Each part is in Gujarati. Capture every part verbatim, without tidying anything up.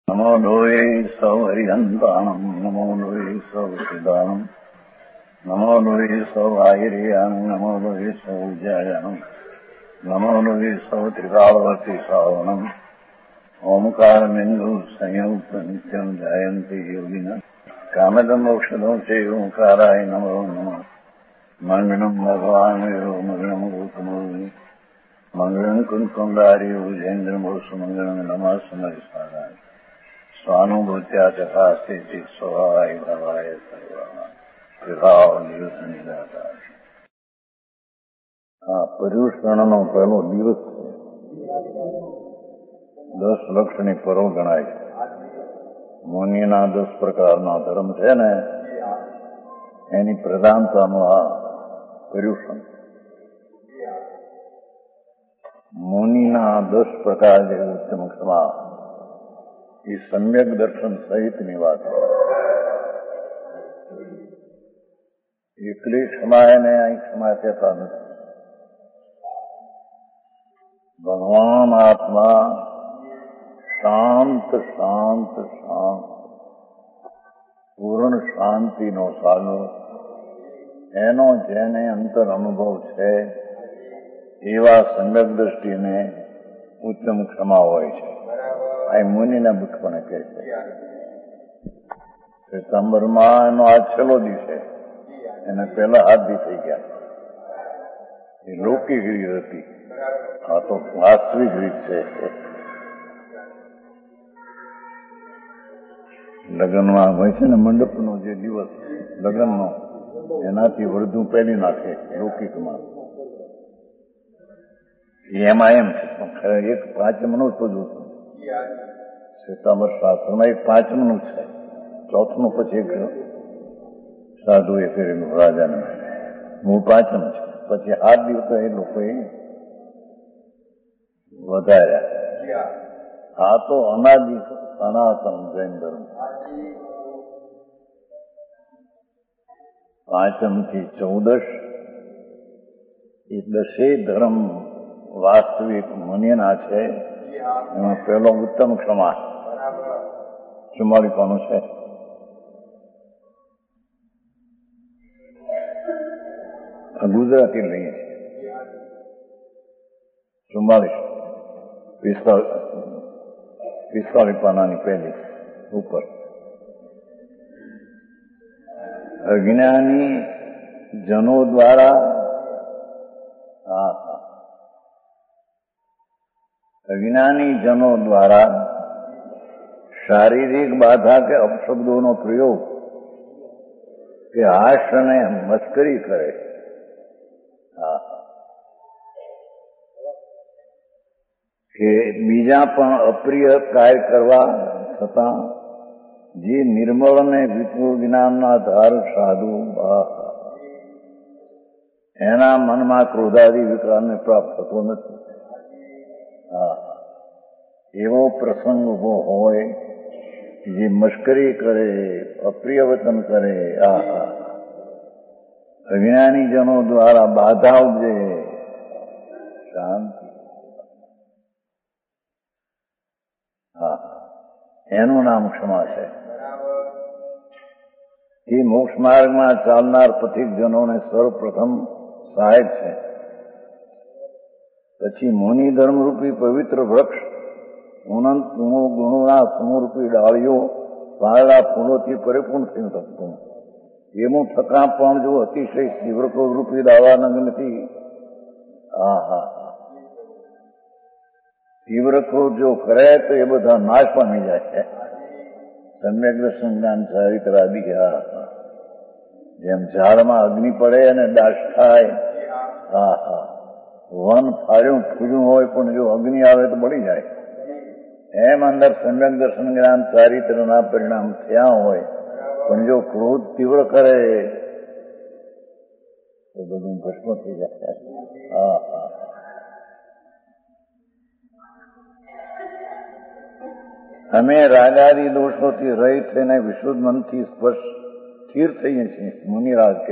નમો લોહે સૌ હરિહંતાણમ નમો લોહે સૌ સિદાનમ નમો લોહે સૌ આયર્યાણમ નમો લોહે સૌ જયાણમ નમો લોહે સૌ ત્રિકાળવતી સાવણમ ઓમકાર બિંદુ સંયુક્ત નિત્યમ જયંતિ યોગિના કામદમ મોક્ષદો છે ઓંકારાય નમો નમઃ મંગળમ ભગવાન વિરો મંગળમ ગોતમોહિ મંગળમ કુંકુંડારી ઉજેન્દ્રમો સુમંગળમ નમઃ સમરિસારાય સ્વાનુભૂત્યા તથા સ્થિતિ સ્વભાવાય ભવાય સર્વા વિભાવ દિવસ નિરાકાર. આ પર્યુષણનો પહેલો દિવસ છે. દસ લક્ષની પર્વ ગણાય છે. મુનિના દસ પ્રકારના ધર્મ છે ને એની પ્રધાનતાનું આ પર્યુષણ. મુનિના દસ પ્રકાર જે ઉત્તમ ક્ષમા એ સમ્યક દર્શન સહિતની વાત છે. એકલી ક્ષમા એને અહીં ક્ષમા કહેતા નથી. ભગવાન આત્મા શાંત શાંત શાંત પૂર્ણ શાંતિનો સાગર, એનો જેને અંતર અનુભવ છે એવા સમ્યક દ્રષ્ટિને ઉત્તમ ક્ષમા હોય છે. આ મુનિના બુદ્ધપણે કહે છે. સપ્ટેમ્બરમાં એનો આ છેલ્લો દિવસે એને પહેલા હાથ દી થઈ ગયા. એ લૌકિક રીત હતી, આ તો વાસ્તવિક રીત છે. લગ્નમાં હોય છે ને મંડપનો જે દિવસ લગ્નનો, એનાથી વધુ પહેલી નાખે લૌકિકમાં. એમાં એમ છે પણ એક પાંચમનું જ બધું શ્વેતાંબર શાસ્ત્રમાં એક પાંચમનું છે. ચોથનું પછી એક સાધુએ કરેલું રાજાને, મૂળ પાંચમ છે. પછી આઠ દિવસ એ લોકોએ વધાર્યા. આ તો અનાદિ સનાતન જૈન ધર્મ. પાંચમ થી ચૌદશ એ દસેય ધર્મ વાસ્તવિક મુનિના છે. એમાં પહેલો ઉત્તમ ક્ષમા ચુમ્માળી કોનું છે? ગુજરાતી લઈએ છીએ. ચુમ્માળીસ પિસ્તાળીસ પિસ્તાળીસ પાનાની પહેલી ઉપર. અજ્ઞાની જનો દ્વારા હા હા અજ્ઞાની જનો દ્વારા શારીરિક બાધા કે અપશબ્દોનો પ્રયોગ કે હાસ્ય અને મસ્કરી કરે, હા કે બીજા પણ અપ્રિય કાર્ય કરવા છતાં જે નિર્મળ અને વિપુલ જ્ઞાનના ધાર સાધુ એના મનમાં ક્રોધાદી વિકારને પ્રાપ્ત થતો નથી. હા એવો પ્રસંગ ઉભો હોય જે મશ્કરી કરે, અપ્રિય વચન કરે, આ અજ્ઞાનીજનો દ્વારા બાધા ઉપજે, શાંતિ, હા એનું નામ ક્ષમા છે. એ મોક્ષ માર્ગમાં ચાલનાર પથિકજનોને સર્વપ્રથમ સહાયક છે. પછી મુનિ ધર્મરૂપી પવિત્ર વૃક્ષ ઉનંત ગુણો ગુણોના સમૂહરૂપી ડાળીઓ વાળેલા ફૂલોથી પરિપૂર્ણ થયું થતું. એનું ઠકાણ પણ જો અતિશય તીવ્ર રૂપી દાવા નગ્નથી, હા હા તીવ્ર ક્રોધ જો કરે તો એ બધા નાશ પામી જાય છે. સમ્યક દર્શન જ્ઞાન ચારિત્ર આદિ, હા જેમ ઝાડમાં અગ્નિ પડે અને દાશ થાય, હા હા વન ફાર્યું ફૂર્યું હોય પણ જો અગ્નિ આવે તો બળી જાય. એમ અંદર સમ્યક દર્શન જ્ઞાન ચારિત્રના પરિણામ થયા હોય પણ જો ક્રોધ તીવ્ર કરે તો બધું ભસ્મ થઈ જાય. હા હા અમે રાગાદી દોષોથી રહિત થઈને વિશુદ્ધ મનથી સ્પર્શ સ્થિર થઈએ છીએ. મુનિરાજ કે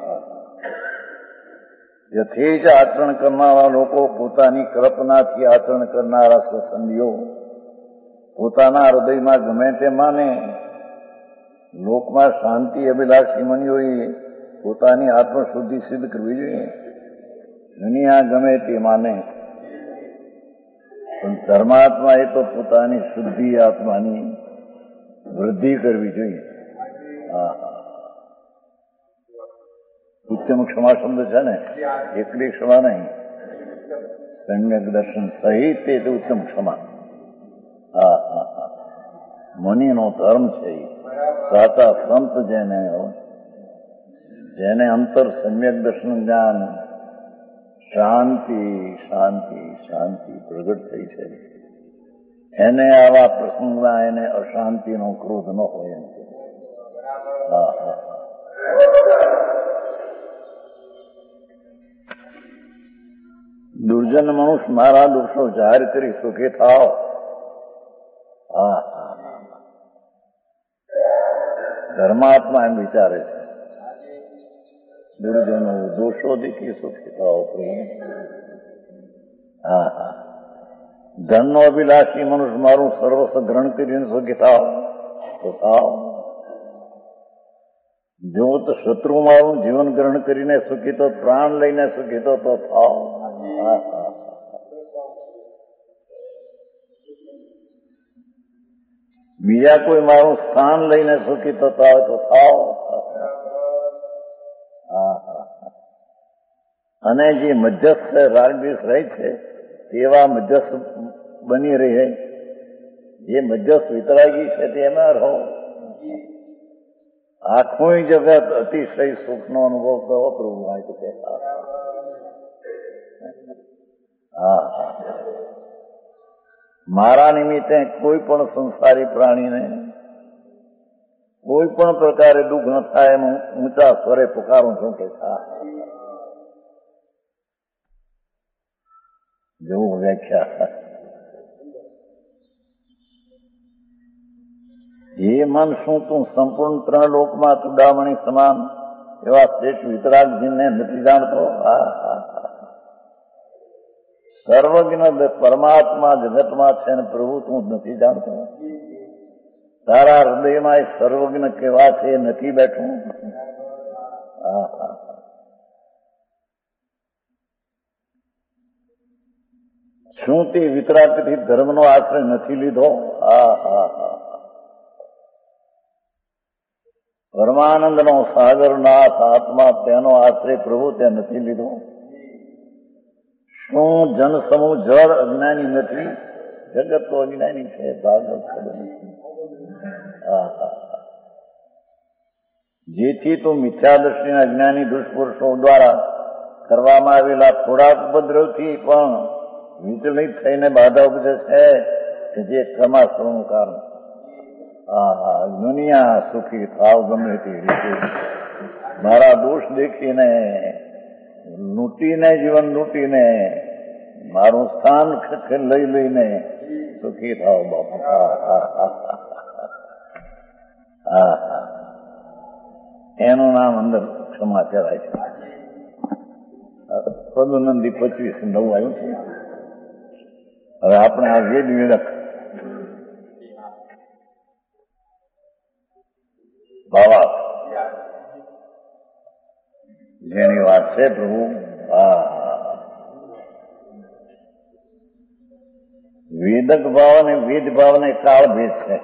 યથેજ આચરણ કરનારા લોકો પોતાની કલ્પનાથી આચરણ કરનારા સ્વસંધીઓ પોતાના હૃદયમાં ગમે તે માને, લોકમાં શાંતિ અભિલાષી મુનિઓએ પોતાની આત્મશુદ્ધિ સિદ્ધ કરવી જોઈએ. દુનિયા ગમે તે માને, પણ ધર્માત્મા એ તો પોતાની શુદ્ધિ આત્માની વૃદ્ધિ કરવી જોઈએ. હા ઉત્તમ ક્ષમા શબ્દ છે ને, એકલી ક્ષમા નહીં, સમ્યક દર્શન સહિત તે ઉત્તમ ક્ષમા. હા હા હા મુનિનો ધર્મ છે. સાચા સંત જેને જેને અંતર સમ્યક દર્શન જ્ઞાન શાંતિ શાંતિ શાંતિ પ્રગટ થઈ છે, એને આવા પ્રસંગમાં એને અશાંતિનો ક્રોધ ન હોય એમ. હા હા દુર્જન મનુષ્ય મારા દોષો જાહેર કરી સુખી થાવ. હા હા ધર્માત્મા એમ વિચારે છે, દુર્જનો દોષો દેખી સુખી થાવ પ્રભુ. હા હા ધનનો અભિલાષી મનુષ્ય મારું સર્વસ્વ ગ્રહણ કરીને સુખી થાવ તો થાવ. જો તો શત્રુ મારું જીવન ગ્રહણ કરીને સુખી તો, પ્રાણ લઈને સુખી તો તો થાવ. હા હા બીજા કોઈ મારું સ્થાન લઈને સુખી થતા હોય તો થાવ. હા હા અને જે મધ્યસ્થ રાગદ્વેષ રહે છે તેવા મધ્યસ્થ બની રહે, જે મધ્યસ્થ વિતરાગી છે તેમાં રહો. આખું જગત અતિશય સુખનો અનુભવ કરો પ્રભુ. આ તો કે હા હા મારા નિમિત્તે કોઈ પણ સંસારી પ્રાણીને કોઈ પણ પ્રકારે દુઃખ ન થાય એમ ઊંચા સ્વરે પુકારું છું કે જેવું વ્યાખ્યા. હે મન શું તું સંપૂર્ણ ત્રણ લોકમાં ચૂડામણી સમાન એવા શ્રેષ્ઠ વિતરાગજીને નથી જાણતો? હા હા સર્વજ્ઞ પરમાત્મા જગતમાં છે ને પ્રભુ તું નથી જાણતો? તારા હૃદયમાં એ સર્વજ્ઞ કેવા છે એ નથી બેઠું? હા હા શું તે વિતરાગથી ધર્મનો આશ્રય નથી લીધો? હા હા હા પરમાનંદનો સાગરનાથ આત્મા તેનો આશ્રય પ્રભુ તે નથી લીધો? શું જનસમૂહ જળ અજ્ઞાની નથી? જગત તો અજ્ઞાની છે, ભાગવત ખબર નથી. જેથી તું મિથ્યાદૃષ્ટિના અજ્ઞાની દુષ્પુરુષો દ્વારા કરવામાં આવેલા થોડાક ઉપદ્રવથી પણ વિચલિત થઈને બાધા ઉપજે છે કે જે ક્રમાશ્રમનું કારણ. હા હા દુનિયા સુખી થાવ ગમે તે રીતે, મારા દોષ દેખીને લૂંટીને જીવન લૂંટીને મારું સ્થાન લઈ લઈને સુખી થાવ બાપુ. હા હા હા હા એનું નામ અંદર ક્ષમા કહેવાય છે. પદુનંદી પચીસ નવ આવ્યું છે. હવે આપણે આ વેદ વેદક બાવા જેની વાત છે પ્રભુ. હા વેદક ભાવ અને વેદ ભાવને કાળ ભેદ છે.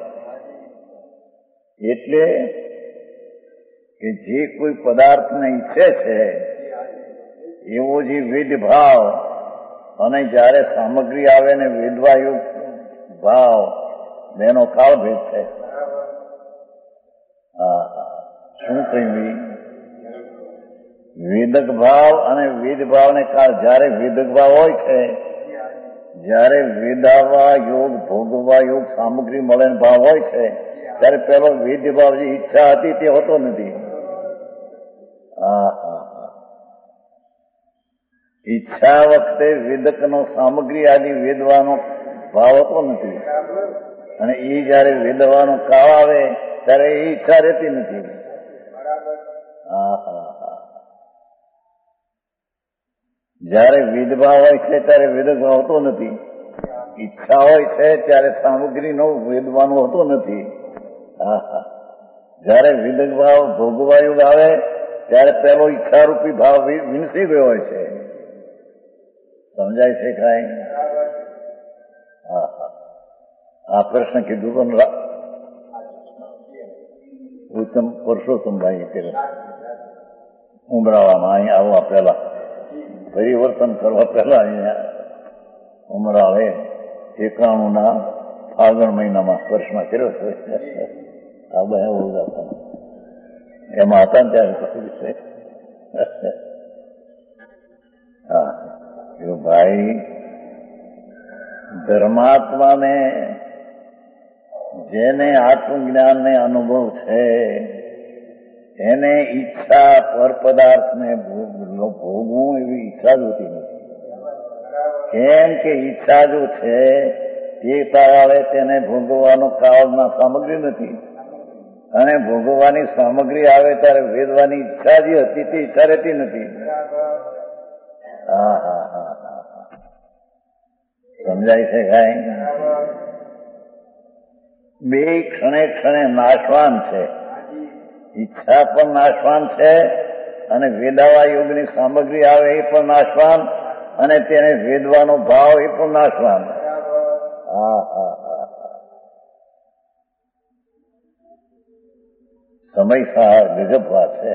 એટલે કે જે કોઈ પદાર્થને ઈચ્છે છે એવો જે વેદ ભાવ અને જયારે સામગ્રી આવે ને વેદવાયુક્ત ભાવ બેનો કાળ ભેદ છે. હા શું કહ્યું? વેદક ભાવ અને વેદ ભાવને કાળ. જયારે વેદક ભાવ હોય છે, જયારે વેદાવા યોગ ભોગવા યોગ સામગ્રી મળે ભાવ હોય છે, ત્યારે પેલો વેદ ભાવ જે ઈચ્છા હતી તે હોતો નથી. હા હા ઈચ્છા વખતે વેદકનો સામગ્રી આદિ વેદવાનો ભાવ હોતો નથી, અને એ જયારે વેદવાનો કાળ આવે ત્યારે એ ઈચ્છા રહેતી નથી. હા હા હા જયારે વેદભાવ હોય છે ત્યારે વેદક ભાવ હોતો નથી. ઈચ્છા હોય છે ત્યારે સામગ્રીનો વેદવાનો હોતો નથી. હા હા જયારે વિદગ ભાવ ભોગવાયુગ આવે ત્યારે પેલો ઈચ્છારૂપી ભાવ વિનસી ગયો હોય છે. સમજાય છે કાંઈ? હા હા આ પ્રશ્ન કીધું તો ઉત્તમ પુરુષોત્તમભાઈ કે ઉમરાળામાં અહીંયા આવવા પહેલા પરિવર્તન કરવા પહેલા અહીંયા ઉમરાળે એકાણું ના ફાગણ મહિનામાં પ્રશ્ન કર્યો છે. આ બધા એમાં હતા ત્યારે કહ્યું છે. હા ભાઈ ધર્માત્માને જેને આત્મજ્ઞાનને અનુભવ છે એને ઈચ્છા પર પદાર્થને ભોગવું એવી ઈચ્છા જ હોતી નથી. કેમ કે ઈચ્છા જો છે તે કાળે તેને ભોગવવાનો કાળમાં સામગ્રી નથી, અને ભોગવવાની સામગ્રી આવે ત્યારે વેદવાની ઈચ્છા જે હતી તે ઈચ્છા રહેતી નથી. હા હા હા હા સમજાય છે કાંઈ? બે ક્ષણે ક્ષણે નાશવાન છે. ઈચ્છા પણ નાશવાન છે અને વેદાવા યોગની સામગ્રી આવે એ પણ નાશવાન, અને તેને વેદવાનો ભાવ એ પણ નાશવાન. હા હા હા સમય સહાર ગજબ વાત છે.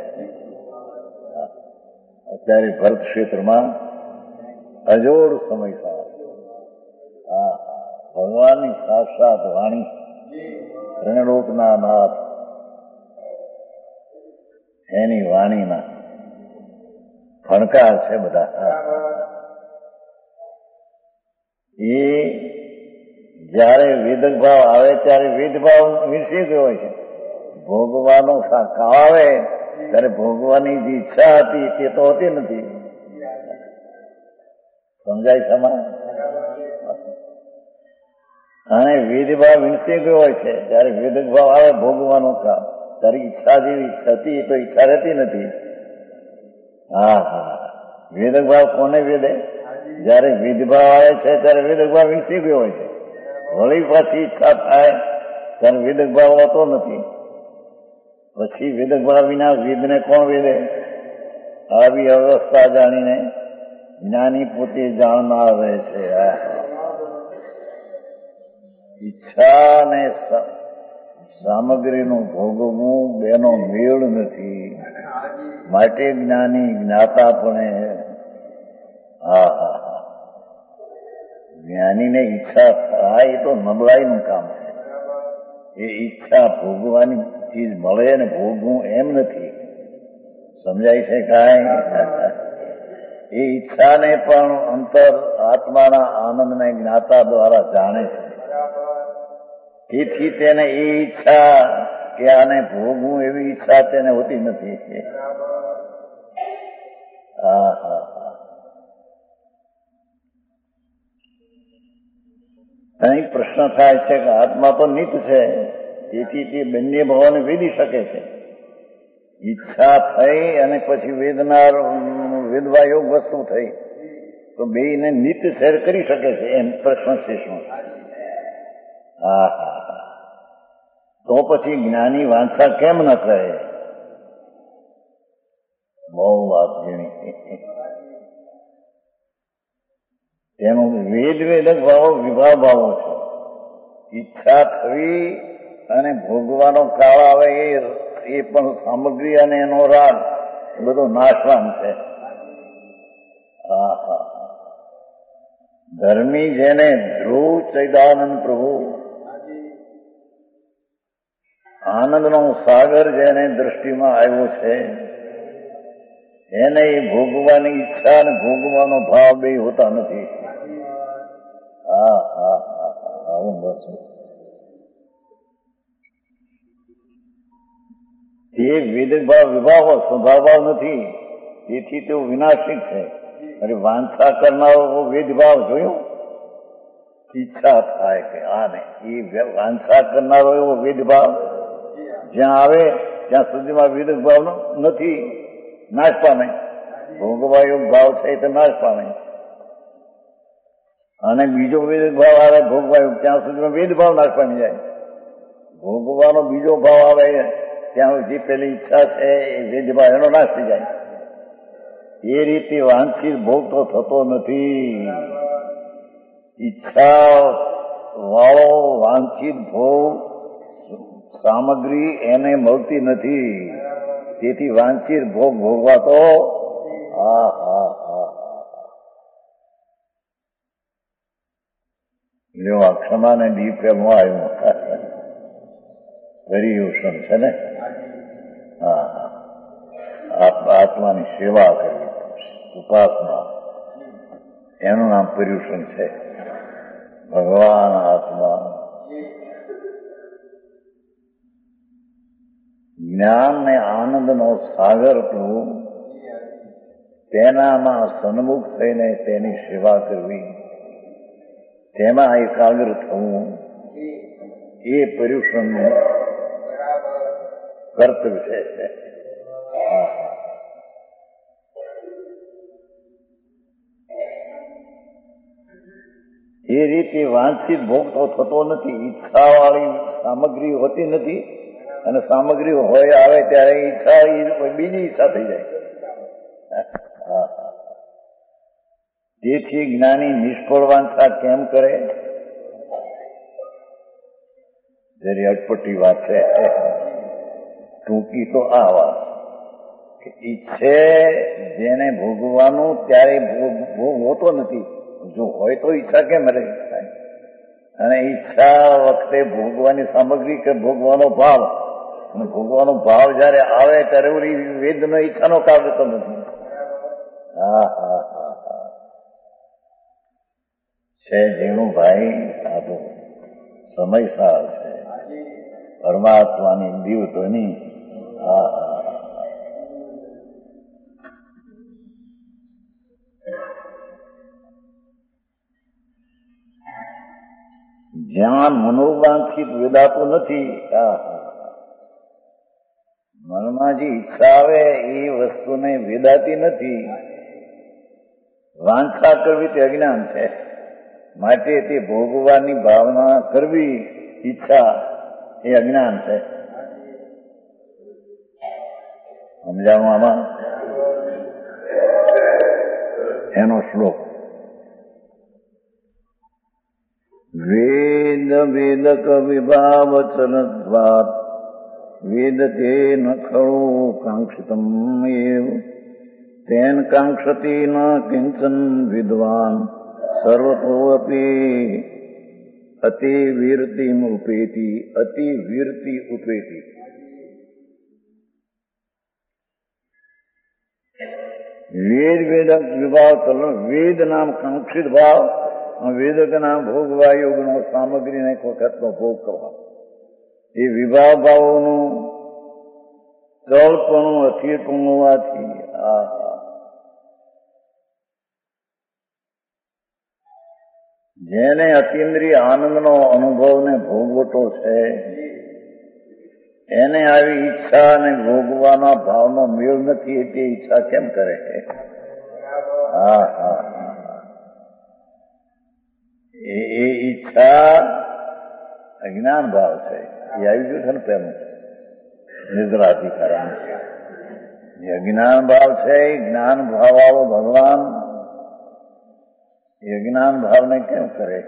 અત્યારે ભરત ક્ષેત્રમાં અજોડ સમય સહાર છે. હા ભગવાનની સાક્ષાત વાણી ત્રણલોકના નાથ એની વાણીના ફણકાર છે બધા. એ જયારે વેદક ભાવ આવે ત્યારે વેદભાવ વિરસી ગયો હોય છે. ભોગવાનો કાળ આવે ત્યારે ભોગવાની જે ઈચ્છા હતી તે તો હોતી નથી. સમજાય સમા? અને વેદભાવ વિરસી ગયો હોય છે ત્યારે વેદક ભાવ આવે ભોગવાનો કાળ તારી ઈચ્છા જેવી હતી તો ઈચ્છા રહેતી નથી. હા હા વેદક ભાવ કોને વેદે? જયારે વેદભાવ આવે છે ત્યારે વેદક ભાવ વિરસી ગયો હોય છે. વળી પાછી ઈચ્છા થાય ત્યારે વેદક ભાવ હોતો નથી. પછી વેદક ભાવ વિના વેદને કોણ વેદે? આવી અવસ્થા જાણીને જ્ઞાની પોતે જાણનાર રહે છે. ઈચ્છા ને સામગ્રીનું ભોગવવું બેનો મેળ નથી. માટે જ્ઞાની જ્ઞાતા પણ હા હા હા જ્ઞાનીને ઈચ્છા થાય તો નબળાઈનું કામ છે. એ ઈચ્છા ભોગવાની ચીજ મળે ને ભોગવું એમ નથી. સમજાય છે કાંઈ? એ ઈચ્છાને પણ અંતર આત્માના આનંદને જ્ઞાતા દ્વારા જાણે છે. તેથી તેને એ ઈચ્છા કે આને ભોગવું એવી ઈચ્છા તેને હોતી નથી. હા હા હા અહીં પ્રશ્ન થાય છે કે આત્મા તો નિત છે, તેથી તે બંને ભાવોને વેદી શકે છે. ઈચ્છા થઈ અને પછી વેદનાર વેદવા યોગ વસ્તુ થઈ તો બેયને નિત શેર કરી શકે છે. એમ પ્રશ્ન છે શું? હા હા તો પછી જ્ઞાની વાંછા કેમ ન કરે? બહુ વાત ઘણી. તેનું વેદ વેદક ભાવો વિભાવ ભાવો છે. ઈચ્છા થવી અને ભોગવાનો કાળ આવે એ પણ સામગ્રી અને એનો રાગ બધો નાશવાન છે. હા હા ધર્મી જેને ધ્રુવ ચૈદાનંદ પ્રભુ આનંદનો સાગર જેને દ્રષ્ટિમાં આવ્યો છે એને ભોગવાની ઈચ્છા અને ભોગવાનો ભાવ બે હોતા નથી. હા હા હા આવું બસ તે વેદક ભાવ વિભાવ સ્વભાવ નથી. તેથી તેઓ વિનાશિક છે. અરે વાંછા કરનારો વેદભાવ જોયું? ઈચ્છા થાય કે આને એ વાંછા કરનારો એવો વેદભાવ જ્યાં આવે ત્યાં સુધીમાં વેદક ભાવ નથી, નાશ પામે. ભોગવાયો ભાવ છે એ તો નાશ પામે. અને બીજો વેદભાવ આવે ભોગવાયો ત્યાં સુધીમાં વેદભાવ નાશ પામી જાય. ભોગવાનો બીજો ભાવ આવે ત્યાં સુધી પેલી ઈચ્છા છે એ વેદભાવ એનો નાશ થઈ જાય. એ રીતે વાંછિત ભોગ તો થતો નથી. ઈચ્છા વાળો વાંછિત ભોગ સામગ્રી એને મળતી નથી. તેથી વાંછિત ભોગ ભોગવા તો હા હા હા લેવા ક્ષમાને દીપ એમાં આવ્યું પર્યુષણ છે ને. હા હા આત્માની સેવા કરવી, ઉપાસના, એનું નામ પર્યુષણ છે. ભગવાન આત્મા જ્ઞાન ને આનંદનો સાગર પ્રભુ, તેનામાં સન્મુખ થઈને તેની સેવા કરવી, તેમાં એકાગ્ર થવું, એ પર્યુષણનું કર્તવ્ય છે. એ રીતે વાંછિત ભોગ તો થતો નથી. ઈચ્છાવાળી સામગ્રી હોતી નથી, અને સામગ્રી હોય આવે ત્યારે ઈચ્છા બીજી ઈચ્છા થઈ જાય. તેથી જ્ઞાની નિષ્ફળ વાંછા કેમ કરે? જરી અટપટી વાત છે, ટૂંકી તો આ વાત કે ઈચ્છે જેને ભોગવાનું ત્યારે ભોગ હોતો નથી. જો હોય તો ઈચ્છા કેમ રહે? અને ઈચ્છા વખતે ભોગવાની સામગ્રી કે ભોગવાનો ભાવ, અને ભોગવાનો ભાવ જયારે આવે ત્યારે ઓલી વેદનો ઈચ્છાનો કાળ રહેતો નથી. હા હા હા હા છે જેનું ભાઈ આ તો સમય સાર છે. પરમાત્માની દીવતોની હા હા જ્યાં મનોવાંછિત વેદાતું નથી. મનમાં જે ઈચ્છા આવે એ વસ્તુને વેદાતી નથી. વાંછા કરવી તે અજ્ઞાન છે. માટે તે ભોગવાની ભાવના કરવી, ઈચ્છા, એ અજ્ઞાન છે. સમજાવું આમાં? એનો શ્લોક વેદ વેદક વિભાવચનત્વાત વેદતે ન ખળુ કાંક્ષિતમ એવ તેન કાંક્ષતી ન કિંચન વિદ્વાન સર્વતોપી અતિ વીરતિમ ઉપેતિ. અતિ વીરતિ ઉપેતિ. વેદ વેદક વિભાવ ચલન. વેદ નામ કાંક્ષિત ભાવ, વેદક નામ ભોગવા યોગનો સામગ્રીને એક વખતનો ભોગ કરવા. એ વિભાવ ભાવોનું કલ્પનું અસ્થિરપણું હોવાથી આ જેને અતિન્દ્રિય આનંદનો અનુભવ ને ભોગવટો છે એને આવી ઈચ્છા અને ભોગવાના ભાવનો મેળ નથી. તે ઈચ્છા કેમ કરે? હા હા એ ઈચ્છા અજ્ઞાન ભાવ છે. એ આવી ગયું છે ને પેલું નિદ્રાધિકારણ. એ અજ્ઞાન ભાવ છે. જ્ઞાન ભાવ વાળો ભગવાન એ અજ્ઞાન ભાવને કેમ કરે?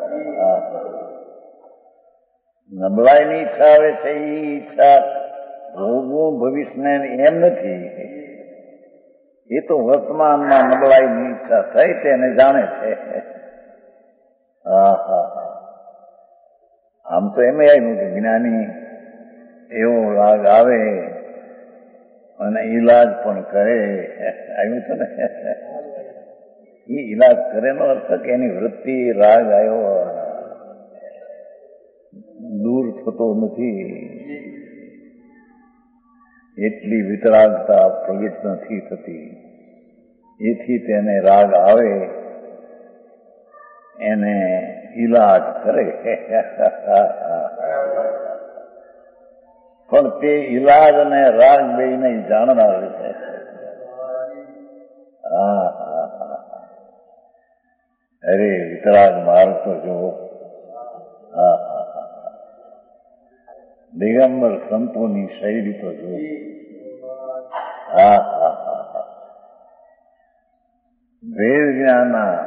નબળાઈની ઈચ્છા આવે છે. એ ઈચ્છા ભોગવું ભવિષ્યને એમ નથી. એ તો વર્તમાનમાં નબળાઈની ઈચ્છા થઈ તેને જાણે છે. હા હા હા આમ તો એમ આવ્યું કે જ્ઞાની એવો રાગ આવે અને ઈલાજ પણ કરે. આવ્યું છે ને? એ ઈલાજ કરેનો અર્થ કે એની વૃત્તિ રાગ આવ્યો દૂર થતો નથી. એટલી વિતરાગતા પ્રગટ નથી થતી. એથી તેને રાગ આવે, એને ઈલાજ કરે. પણ તે ઈલાજ અને રાગ બે નહીં જાણનાર છે. હા હા હા અરે વિતરાગ માર્ગ તો જુઓ. હા હા હા દિગંબર સંતોની શૈલી તો જુઓ. હા હા હા હા વેદ જ્ઞાના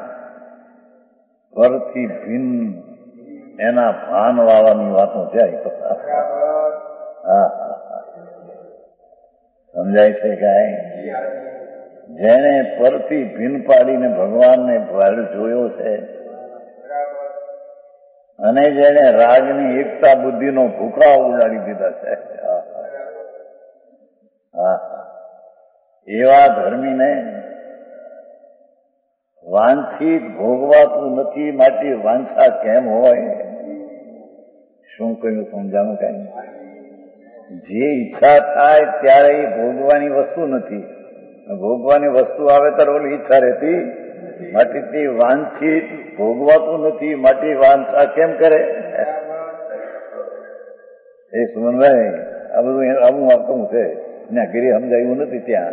પરથી ભિન્ન એના ભાન વાળાની વાતો છે. હા હા હા સમજાય છે કાંઈ? જેને પરથી ભિન્ન પાડીને ભગવાનને જોયો છે અને જેને રાગની એકતા બુદ્ધિનો ભૂખા ઉડાડી દીધા છે, હા એવા ધર્મીને વાંછિત ભોગવાતું નથી, માટે વાંછા કેમ હોય? શું કહ્યું સમજાણું? કઈ જે ઈચ્છા થાય ત્યારે એ ભોગવાની વસ્તુ નથી. ભોગવાની વસ્તુ આવે ત્યારે ઓલી ઈચ્છા રહેતી માટે તે વાંછિત ભોગવાતું નથી, માટે વાંછા કેમ કરે? એ સુમનભાઈ આ બધું આવું આપવું છે, ત્યાં ઘરે સમજાયું નથી. ત્યાં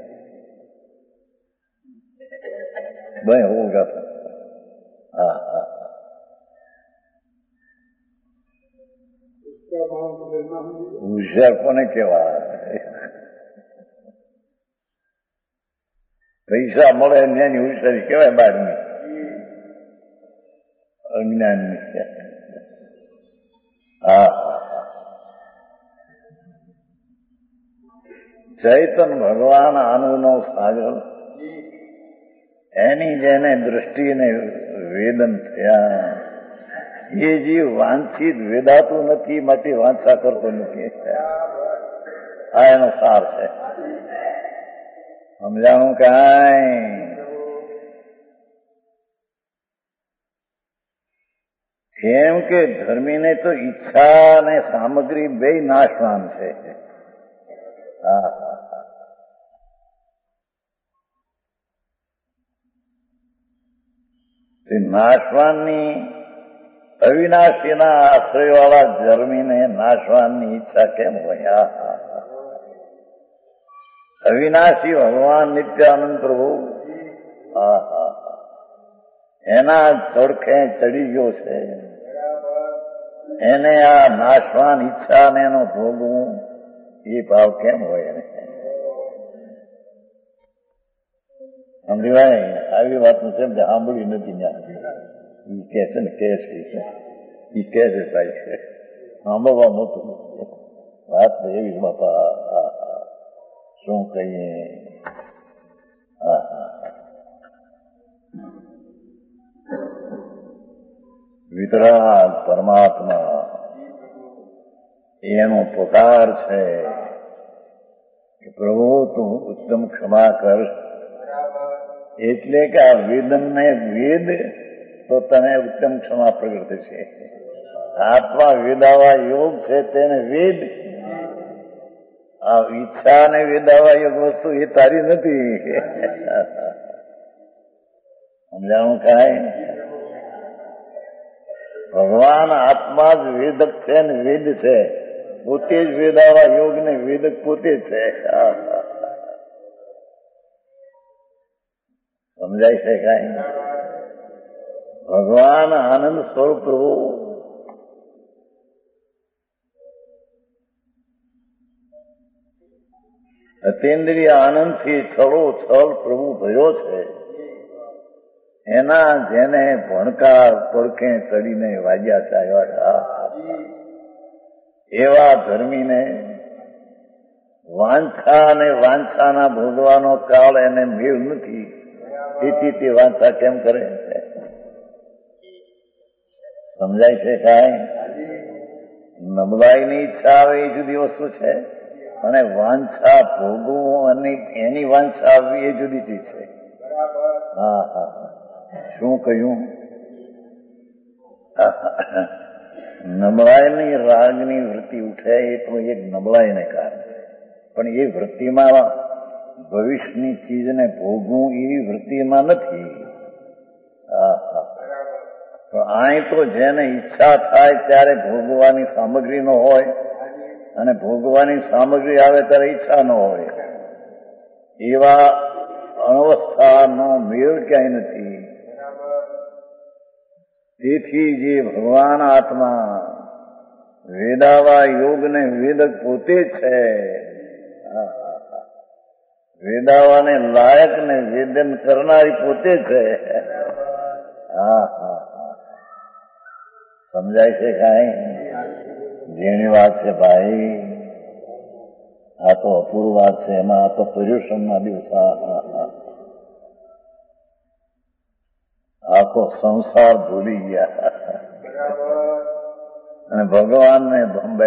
ભાઈ હોવું ગાતા. હા હા હોશિયાર કોને કેવા? પૈસા મળે એની હોશિયારી કેવાય? બારની અજ્ઞાનની. હા ચૈતન ભગવાન આનંદનો સાગર, એની જેને દ્રષ્ટિને વેદન થયા એ જીવ વાંછિત વેદાતું નથી, માટે વાંછા કરતો નથી. આ એનો સાર છે. સમજાણું કાંઈ? કેમ કે ધર્મીને તો ઈચ્છા અને સામગ્રી બે નાશવાન છે. હા નાશવાનની અવિનાશીના આશ્રયવાળા ધર્મીને નાશવાનની ઈચ્છા કેમ હોય? અવિનાશી ભગવાન નિત્યાનંદ પ્રભુ હા હા એના ચડખે ચડી ગયો છે. એને આ નાશવાન ઈચ્છા ને એનો ભોગવું એ ભાવ કેમ હોય? એને સમજી ભાઈ આવી વાતનું છે સાંભળી નથી. ઈ કે છે ને કે છે ઈ કે છે ભાઈ સાંભળવા નહોતું. વાત તો એવી બાપા શું કહીએ. હા હા વિતરાગ પરમાત્મા એનો પોકાર છે કે પ્રભુ તું ઉત્તમ ક્ષમા કર. એટલે કે આ વેદનને વેદ તો તને ઉત્તમ ક્ષમા પ્રગટ છે. આત્મા વેદાવા યોગ છે તેને વેદ. આ ઈચ્છા ને વેદાવા યોગ વસ્તુ એ તારી નથી. સમજાણું કાંઈ? ભગવાન આત્મા જ વેદક છે ને વેદ છે. પોતે જ વેદાવા યોગ ને વેદક પોતે છે. સમજાય છે કાંઈ? ભગવાન આનંદ સ્વરૂપ પ્રભુ અતિન્દ્રિય આનંદથી છળો છળ પ્રભુ ભયો છે. એના જેને ભણકાર પડખે ચડીને વાગ્યા છે એવા ધર્મીને વાંછા અને વાંછાના ભોગવાનો કાળ એને મેળ નથી. તેથી તે વાંછા કેમ કરે? સમજાય છે કાંઈ? નબળાઈની ઈચ્છા આવે એ જુદી વસ્તુ છે, અને વાંછા ભોગવું અને એની વાંછા આવવી એ જુદી ચીજ છે. હા હા શું કહ્યું? નબળાઈની રાગની વૃત્તિ ઉઠે એ તો એક નબળાઈને કારણે છે, પણ એ વૃત્તિમાં ભવિષ્યની ચીજને ભોગવું એવી વૃત્તિમાં નથી. હા હા પણ અહીં તો જેને ઈચ્છા થાય ત્યારે ભોગવાની સામગ્રી ન હોય, અને ભોગવાની સામગ્રી આવે ત્યારે ઈચ્છા ન હોય. એવા અવસ્થાનો મેળ ક્યાંય નથી. તેથી જે ભગવાન આત્મા વેદાવા યોગ ને વેદક પોતે છે, વેદાવાને લાયક ને વેદન કરનારી પોતે છે. હા હા હા સમજાય છે કાંઈ? જેની વાત છે ભાઈ, આ તો અપૂર્વ વાત છે. એમાં આ તો પર્યુષણના દિવસ આખો સંસાર ભૂલી ગયા અને ભગવાનને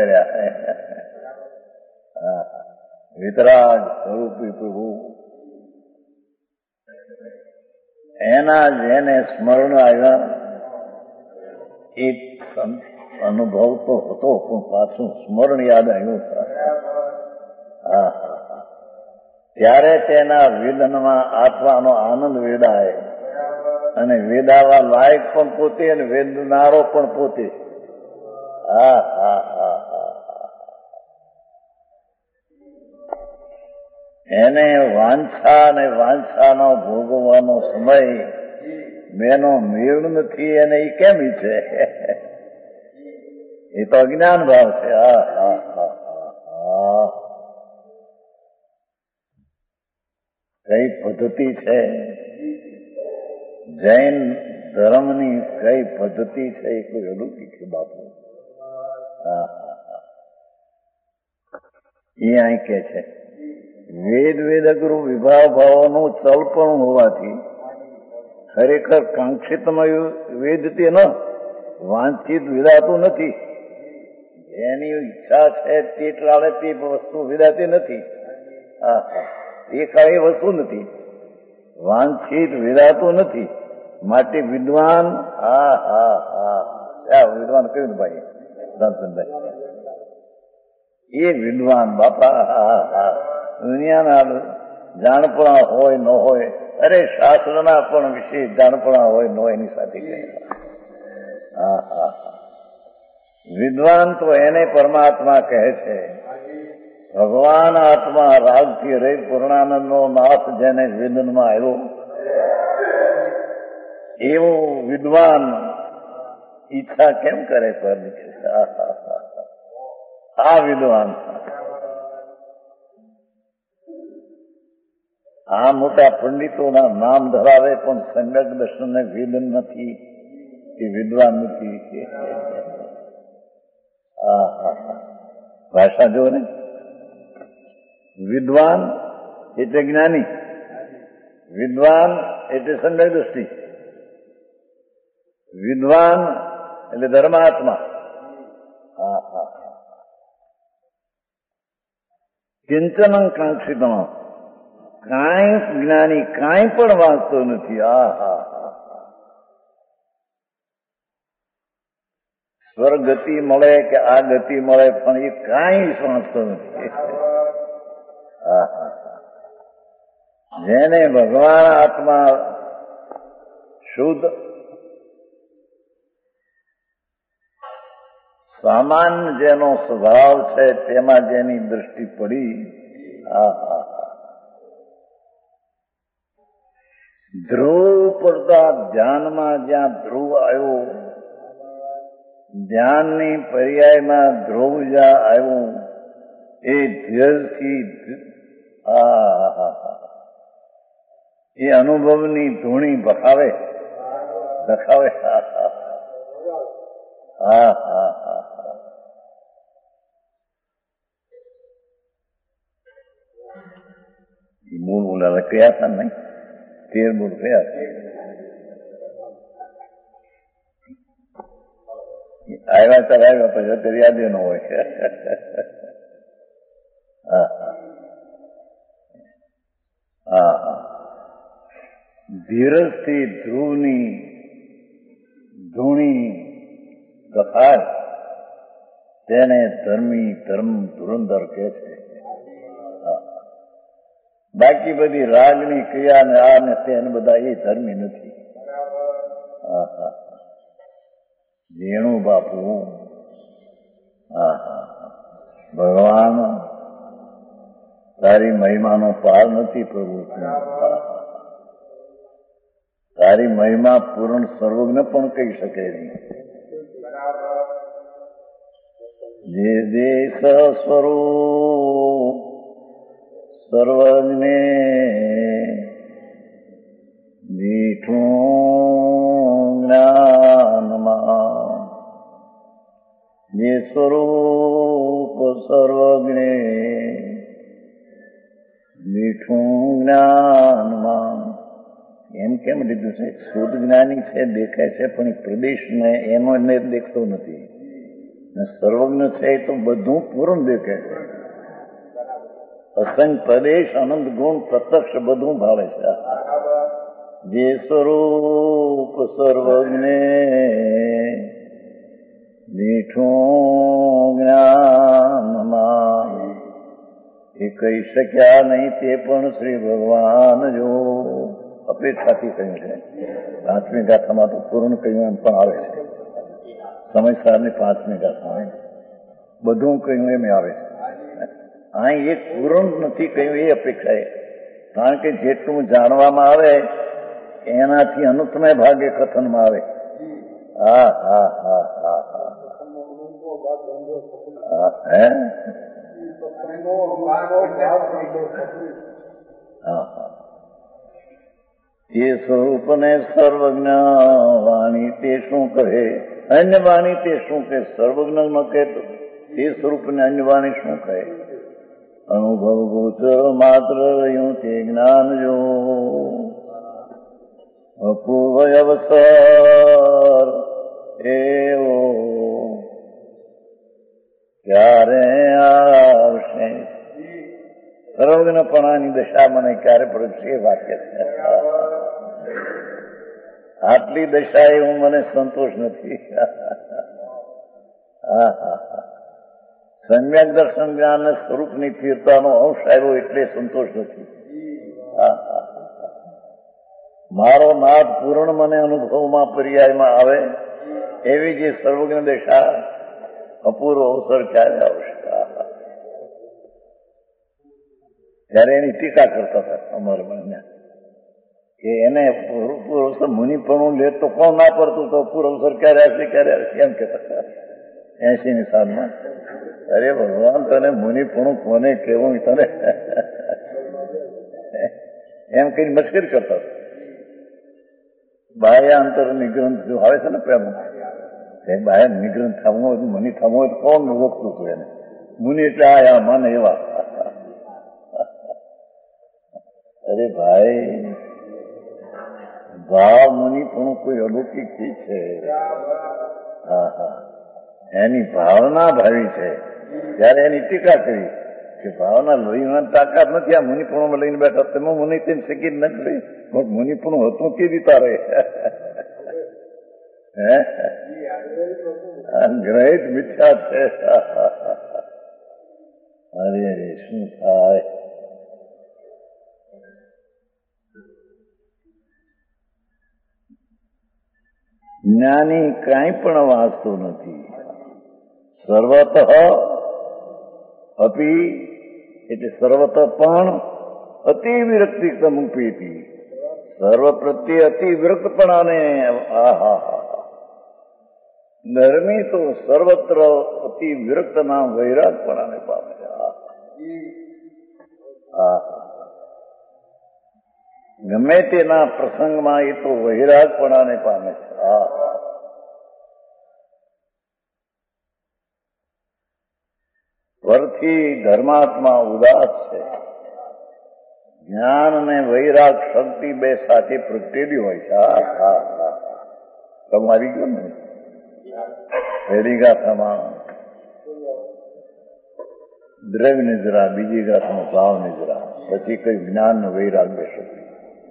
ભંભેર્યા. વિતરાગ સ્વરૂપી પ્રભુ એના જેને સ્મરણ આવ્યા એ અનુભવ તો હતો, પણ પાછું સ્મરણ યાદ આવ્યું. હા હા ત્યારે તેના વેદનમાં આત્માનો આનંદ વેદાય અને વેદાવા લાયક પણ પોતે અને વેદનારો પણ પોતે. હા હા હા હા એને વાંછા અને વાંછાનો ભોગવવાનો સમય મેનો મેળ નથી. એને એ કેમ છે? એ તો અજ્ઞાન ભાવ છે. હા હા હા હા કઈ પદ્ધતિ છે જૈન ધર્મની? કઈ પદ્ધતિ છે એ કોઈ અલૌકિક છે બાપુ. હા હા હા એ અહીં કે છે વેદ વેદગુરુ વિભાવ ભાવોનું ચલપણ હોવાથી ખરેખર કાંક્ષિતમય વેદ તે ન વાંચિત વેદાતું નથી. જેની ઈચ્છા છે તે ટાળે તે વસ્તુ વેદાતી નથી. હા હા એ કાંઈ વસ્તુ નથી, વાંચિત વેદાતું નથી. માટે વિદ્વાન હા હા હા વિદ્વાન કહ્યું ભાઈ રામચંદ્રભાઈ, એ વિદ્વાન બાપા. હા હા દુનિયાના જાણપણા હોય ન હોય, અરે શાસ્ત્રના પણ વિશે જાણપણા હોય ન હોય એની સાથે કહેલા. હા હા વિદ્વાન તો એને પરમાત્મા કહે છે. ભગવાન આત્મા રાગથી રહી પૂર્ણાનંદનો નાથ જેને વેદનમાં આવ્યો એવો વિદ્વાન ઈચ્છા કેમ કરે? પર આ વિદ્વાન આ મોટા પંડિતોના નામ ધરાવે પણ સમ્યક દર્શનને વેદન નથી, એ વિદ્વાન નથી. હા હા હા ભાષા જો ને, વિદ્વાન એટલે જ્ઞાની, વિદ્વાન એટલે સમ્યક દ્રષ્ટિ, વિદ્વાન એટલે ધર્માત્મા. હા હા કિંચન કાંક્ષિતમ, કાંઈ જ્ઞાની કાંઈ પણ વાંચતો નથી. આ હા હા સ્વર્ગતિ મળે કે આ ગતિ મળે પણ એ કાંઈ વાંચતો નથી. હા હા જેને ભગવાન આત્મા શુદ્ધ સામાન્ય જેનો સ્વભાવ છે તેમાં જેની દૃષ્ટિ પડી. હા હા ધ્રુવ પડતા ધ્યાનમાં જ્યાં ધ્રુવ આવ્યો, ધ્યાનની પર્યાયમાં ધ્રુવ જ્યાં આવ્યું એ ધીરજથી હા હા એ અનુભવની ધૂણી બખાવે લખાવે. હા હા હા હા હા મૂળ મૂલા કયા હતા નહીં, તેર મૂળ કયા છે? આવ્યા ત્યારે આવ્યા પછી અત્યારે યાદ ન હોય. હા હા હા ધીરજથી ધ્રુવની ધૂણી ગખાય તેને ધર્મી ધર્મ ધુરંધર કહે છે. બાકી બધી રાગની ક્રિયા ને આ ને તેને બધા એ ધર્મી નથી. હા હા ઝીણું બાપુ. હા હા ભગવાન તારી મહિમાનો પાર નથી પ્રભુ. તારી મહિમા પૂર્ણ સર્વજ્ઞ પણ કહી શકે નહીં. જે જે સ્વરૂપ સર્વજ્ઞે દીઠું જ્ઞાનમાં, જે સ્વરૂપ સર્વજ્ઞે દીઠું જ્ઞાનમાં. એમ કેમ લીધું છે? શુદ્ધ જ્ઞાની છે, દેખાય છે, પણ એ પ્રદેશને એનો એને દેખતો નથી. સર્વજ્ઞ છે એ તો બધું પૂર્ણ દેખાય છે. અસંગ પ્રદેશ, અનંત ગુણ, પ્રત્યક્ષ બધું ભાવે છે. જે સ્વરૂપ સર્વજ્ઞે દીઠું જ્ઞાનમાં, એ કહી શક્યા નહીં તે પણ શ્રી ભગવાન જો અપેક્ષાથી કહ્યું છે. પાંચમી ગાથામાં તો પૂર્ણ કહ્યું એમ પણ આવે છે. સમયસારની પાંચમી ગાથામાં બધું કહ્યું એમ આવે છે. અહીં એક પૂર્ણ નથી કહ્યું એ અપેક્ષા. કારણ કે જેટલું જાણવામાં આવે એનાથી અનુત્તમય ભાગે કથનમાં આવે. હા હા હા હા હા હે હા હા જે સ્વરૂપને સર્વજ્ઞ વાણી તે શું કહે? અન્ય વાણી તે શું કહે? સર્વજ્ઞ ન કહે તો તે સ્વરૂપને અન્ય વાણી શું કહે? અનુભવ ગોચર માત્ર રહ્યું તે જ્ઞાન જો, અપૂર્વ અવસર એવો ક્યારે આવશે? સર્વજ્ઞપણાની દશા મને ક્યારે પડશે? એ વાક્ય છે. આટલી દશા એ હું મને સંતોષ નથી. હા હા હા સમ્યક દર્શન જ્ઞાન સ્વરૂપની સ્થિરતાનો અંશ આવ્યો એટલે સંતોષ નથી. હા હા મારો નાદ પૂર્ણ મને અનુભવમાં પર્યાયમાં આવે એવી જે સર્વજ્ઞ દશા અપૂર્વ અવસર ક્યારે આવશે? ત્યારે એની ટીકા કરતા હતા અમારા મને કે એને પૂર્વ અવસર મુનિપણું લે તો કોણ ના પડતું તો પૂર્વ અવસર ક્યારે આવશે ક્યારે આવશે એમ કહેતા હતા એસી ની સાલમાં. અરે ભગવાન તને મુનિપણું કોને કેવું તને એમ કઈ મશ્કરી કરતા હતા. બાહ્ય અંતરની ગ્રંથ જો આવે છે ને પ્રેમ બાહ્ય નિગ્રંથ થવું હોય મુનિ થવું હોય તો કોણ રોકતું હતું એને? મુનિ એટલે આયા માને એવા. અરે ભાઈ ભાવ મુનિ પણ કોઈ અલૌકિક ચીજ છે. હા હા એની ભાવના ભાવી છે. ત્યારે એની ટીકા કરી કે ભાવના લોહીમાં તાકાત નથી. આ મુનિપણું લઈને બેઠા તમે મુનિ તેને શીખી નથી લઈ મુનિપણું હતું કેવી તારે હે ગ્રહિત મિથ્યા છે. અરે અરે શું થાય? જ્ઞાની કાંઈ પણ વાંચતો નથી. સર્વત અપી એટલે સર્વત પણ અતિ વિરક્તિ સમુપેતી. સર્વ પ્રત્યે અતિ વિરક્તપણાને આહા ધર્મી તો સર્વત્ર અતિ વિરક્તના વૈરાગપણાને પામે. ગમે તેના પ્રસંગમાં એ તો વૈરાગપણાને પામે છે. પરથી ધર્માત્મા ઉદાસ છે. જ્ઞાન અને વૈરાગ શક્તિ બે સાથે પ્રગટેલી હોય છે. હા હા હા તમારી ગયો ને પહેલી ગાથામાં દ્રવ્ય નિજરા, બીજી ગાથામાં ભાવ નિજરા, પછી કઈ જ્ઞાન ને વૈરાગ બે શક્તિ.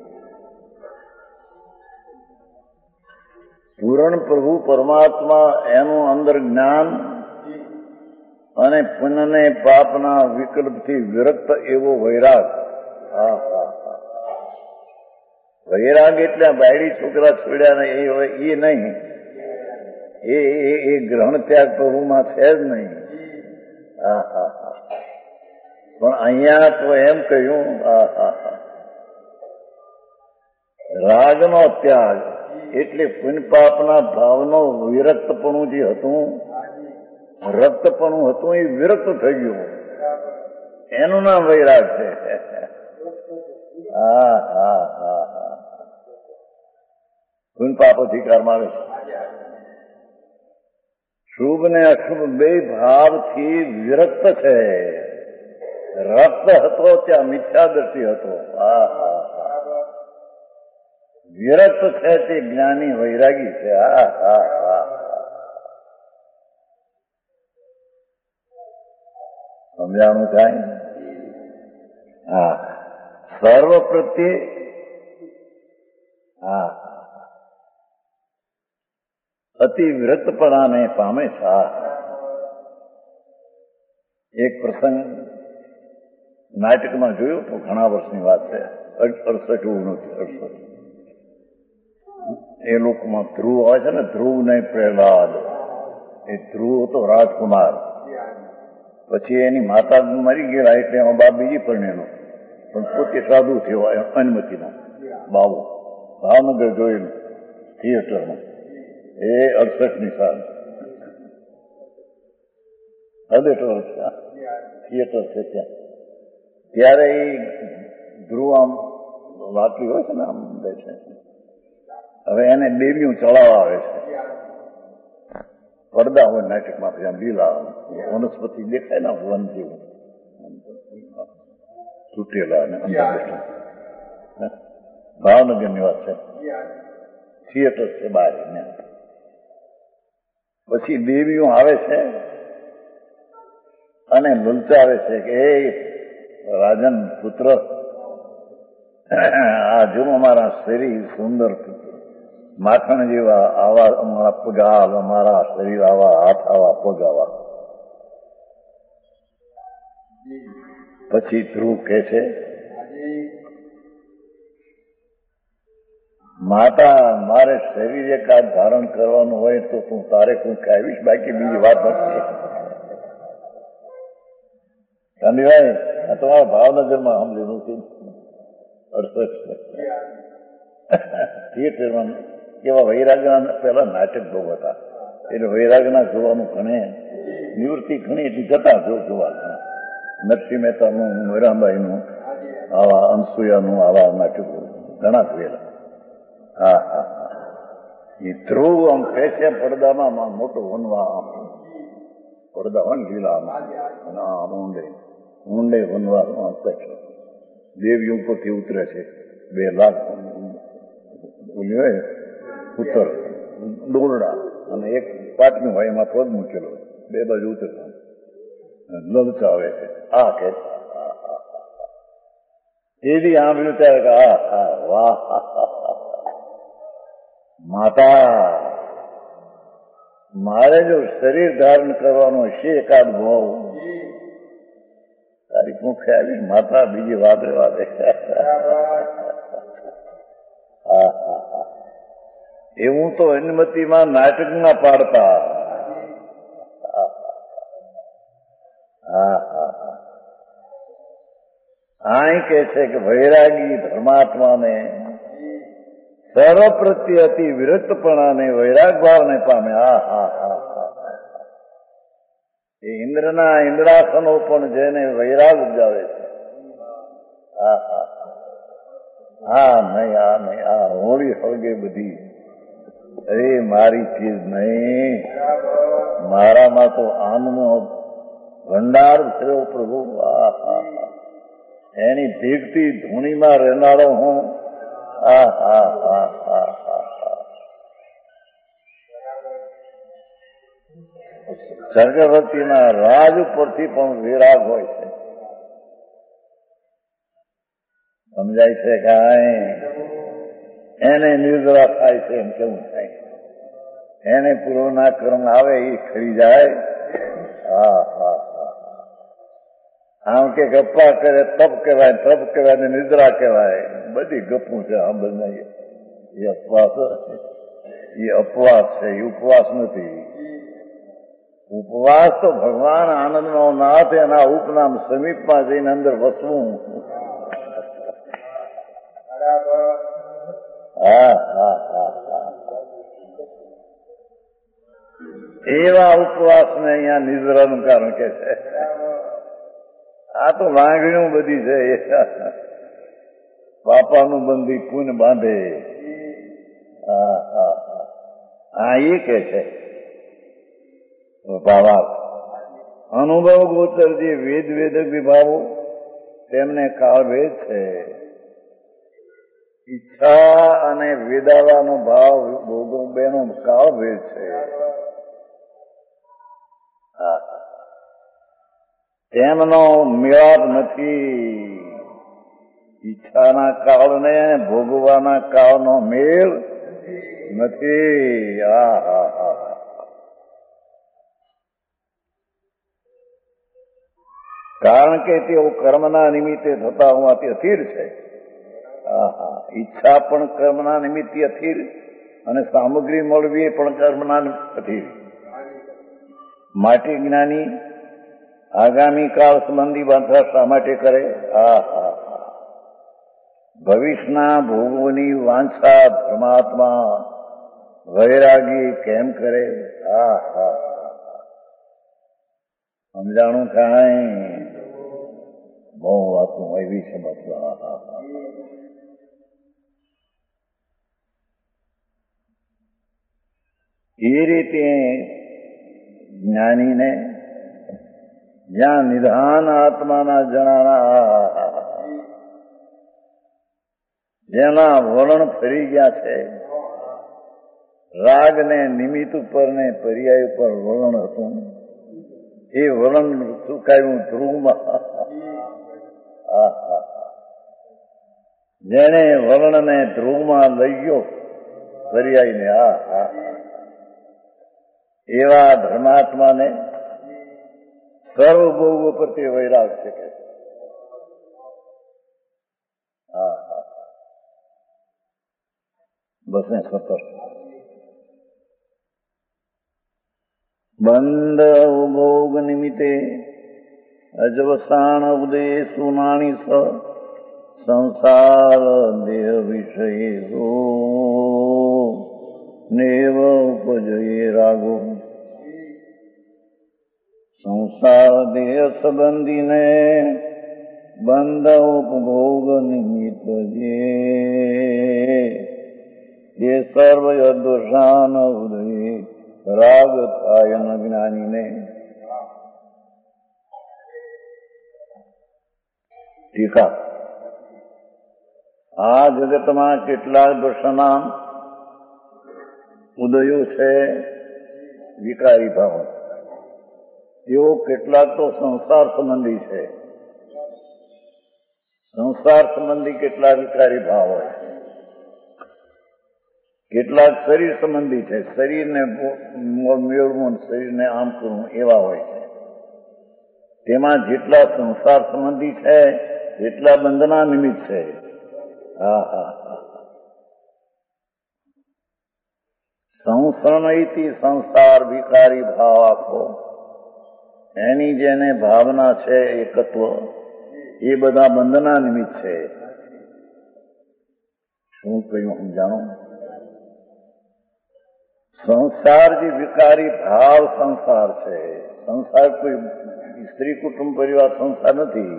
પૂરણ પ્રભુ પરમાત્મા એનું અંદર જ્ઞાન અને પુણ્ય પાપના વિકલ્પથી વિરક્ત એવો વૈરાગ. હા હા હા વૈરાગ એટલે બાયડી છોકરા છોડ્યા ને એ હોય એ નહીં. એ એ ગ્રહણ ત્યાગ પ્રભુમાં છે જ નહીં. હા હા હા પણ અહીંયા તો એમ કહ્યું હા હા હા રાગનો ત્યાગ એટલે પુણ્ય પાપના ભાવનો વિરક્તપણું જે હતું, રક્તપણું હતું, એ વિરક્ત થઈ ગયું. એનું નામ વૈરાગ છે. હા હા હા હા પુણ્ય પાપ અધિકારમાં આવે છે. શુભ ને અશુભ બે ભાવથી વિરક્ત છે. રક્ત હતો ત્યાં મિથ્યાદર્શી હતો. હા હા હા વિરક્ત છે તે જ્ઞાની વૈરાગી છે. હા હા હા સમજાણું થાય. હા સર્વ પ્રત્યે હા અતિ વિરક્તપણાને પામે છે. એક પ્રસંગ નાટકમાં જોયું તો ઘણા વર્ષની વાત છે, અડસઠ ઓગણસી અડસઠ. એ લોકોમાં ધ્રુવ હોય છે ને, ધ્રુવ ને પ્રહલાદ. એ ધ્રુવ હતો રાજકુમાર. પછી એની માતા મરી ગયેલા એટલે એમાં બાપ બીજી પરણેલો, પણ પોતે સાધુ થયો અનુમતિનો બાબુ. ભાવનગર જોયેલું થિયેટરમાં. એ અડસઠ ની સાલ અડસઠ વર્ષ થિયેટર છે ત્યાં. ત્યારે એ ધ્રુવ આમ વાટલી હોય છે ને, આમ બેસે. હવે એને દેવીઓ ચડાવવા આવે છે. પડદા હોય નાટકમાં, પછી આમ લીલા વનસ્પતિ દેખાય ને વન જેવું તૂટેલા અને અંદર બેઠા. ભાવનગરની વાત છે. થિયેટર છે બહાર. પછી દેવીઓ આવે છે અને લલચાવે છે કે હે રાજન પુત્ર, આ જો અમારા શરીર સુંદર પુત્ર, માખણ જેવા આવા અમારા પગાલ, અમારા શરીર આવા, હાથ આવા, પગ આવા. પછી ધ્રુવ કહે છે, માતા મારે શરીર એકાદ ધારણ કરવાનું હોય તો તું તારે કોઈ ખાવીશ, બાકી બીજી વાત નથી. ગાંધીભાઈ આ તમારા ભાવનગરમાં સાંભળ્યું હતું અડસઠ થિયેટરમાં કેવા વૈરાગના પેલા નાટક બહુ હતા. એટલે વૈરાગના જોવાનું ઘણે નિવૃત્તિ ઘણી એટલી જતા જો જોવા. નરસિંહ મહેતાનું, મીરાબાઈનું, આવા અનસુયાનું, આવા નાટકો ઘણા જોયેલા. હા હા હા એ ધ્રુવ આમ કહે છે પડદામાં મોટો વનવા, આમ પડદા હોય ને લીલા, આમ ઊંડે ઊંડે વનવા દેવી ઉપરથી ઉતરે છે. બે લાખ ઓલી હોય ઉત્તર દોરડા અને એક પાટનું હોય, એમાં પગ મૂકેલો, બે બાજુ ઉતરતા લલચાવે છે. આ કે એથી આંભળ્યું ત્યારે કે હા હા વાહ માતા, મારે જો શરીર ધારણ કરવાનો હશે એકાદ ભાવ, તારી મુખે આવી માતા બીજી વાત રેવા દે. હા હા હા એવું તો અનુમતિમાં નાટકમાં પાડતા. હા હા હા અહીં કે છે કે વૈરાગી ધર્માત્માને સર્વ પ્રત્યે અતિ વિરક્તપણાને વૈરાગ ભાવને પામે. હા હા હા હા એ ઇન્દ્રના ઇન્દ્રાસનો પણ જેને વૈરાગ ઉપજાવે છે. હા હા હા નહીં આ નહીં આ હોળી હળગે બધી. અરે મારી ચીજ નહીં, મારામાં તો આનંદનો ભંડાર થયો પ્રભુ. આ હા એની ભીગતી ધૂણીમાં રહેનારો હું. હા હા હા હા હા ચક્રવર્તીના રાજ ઉપરથી પણ વિરાગ હોય છે. સમજાય છે કાંઈ? એને નિર્જરા થાય છે એમ કેવું થાય? એને પૂર્વના કર્મ આવે એ ખરી જાય. હા હા હા આમ કે ગપ્પા કરે તપ કહેવાય, તપ કહેવાય ને નિદ્રા કહેવાય. બધી ગપું છે. આમ બધા એ અપવાસ, એ અપવાસ છે, એ ઉપવાસ નથી. ઉપવાસ તો ભગવાન આનંદનો નાથ, એના ઉપનામ સમીપમાં જઈને અંદર વસવું. એવા ઉપવાસને અહીંયા નિદ્રાનું કારણ કે છે. આ તો વાંગણીઓ બધી છે. પાપાનું બંધી પુન બાંધે. હા હા હા એ કે છે ભાવાર્થ. અનુભવ ગોચર જે વેદ વેદક વિભાવો તેમને કાળભેદ છે. ઈચ્છા અને વેદાવાનો ભાવ બેનો કાળભેદ છે. તેમનો મેળાપ નથી. ઈચ્છાના કાળને ભોગવાના કાળનો મેળ નથી. આ હા હા કારણ કે તેઓ કર્મના નિમિત્તે થતા હોવાથી અસ્થિર છે. હા હા ઈચ્છા પણ કર્મના નિમિત્તે અસ્થિર અને સામગ્રી મળવી પણ કર્મના અસ્થિર. માટે જ્ઞાની આગામી કાળ સંબંધી વાંચા શા માટે કરે? હા હા હા ભવિષ્યના ભોગોની વાંછા પરમાત્મા વૈરાગી કેમ કરે? હા હા સમજાણું કાંઈ બહુ વાતું એવી સમજ. હા હા હા એ રીતે જ્ઞાનીને જ્યાં નિધાન આત્માના જણાના જેના વલણ ફરી ગયા છે, રાગ ને નિમિત્ત ઉપર ને પર્યાય ઉપર વલણ હતું, એ વલણ સુકાયું ધ્રુવમાં. જેને વલણને ધ્રુવમાં લઈ ગયો પર્યાયને, હા હા એવા ધર્માત્માને સર્વ ભોગો પ્રત્યે વૈરાગ છે કે. હા હા બસ ને સતત બંધ ભોગ નિમિત્તે અજવસાણ ઉદય સુનાણી સ સંસાર દેહ વિષય નેવ ઉપજયે રાગો. સંસાર દેહ સંબંધીને બંધ ઉપભોગ નિમિત્ત જે સર્વ અદોષાન ઉદય રાગ થાય જ્ઞાનીને. ટીકા આ જગતમાં કેટલાક દોષના ઉદયો છે વિકારી ભાવ, એવો કેટલાક તો સંસાર સંબંધી છે. સંસાર સંબંધી કેટલાક વિકારી ભાવ હોય, કેટલાક શરીર સંબંધી છે, શરીરને મેળવું શરીરને આમ કરવું એવા હોય છે. તેમાં જેટલા સંસાર સંબંધી છે એટલા બંધના નિમિત્ત છે. હા હા હા સંસરણથી સંસાર વિકારી ભાવ આખો એની જેને ભાવના છે એકત્વ, એ બધા બંધના નિમિત્ત છે. શું કહ્યું સમજાણું? સંસાર જે વિકારી ભાવ સંસાર છે. સંસાર કોઈ સ્ત્રી કુટુંબ પરિવાર સંસાર નથી.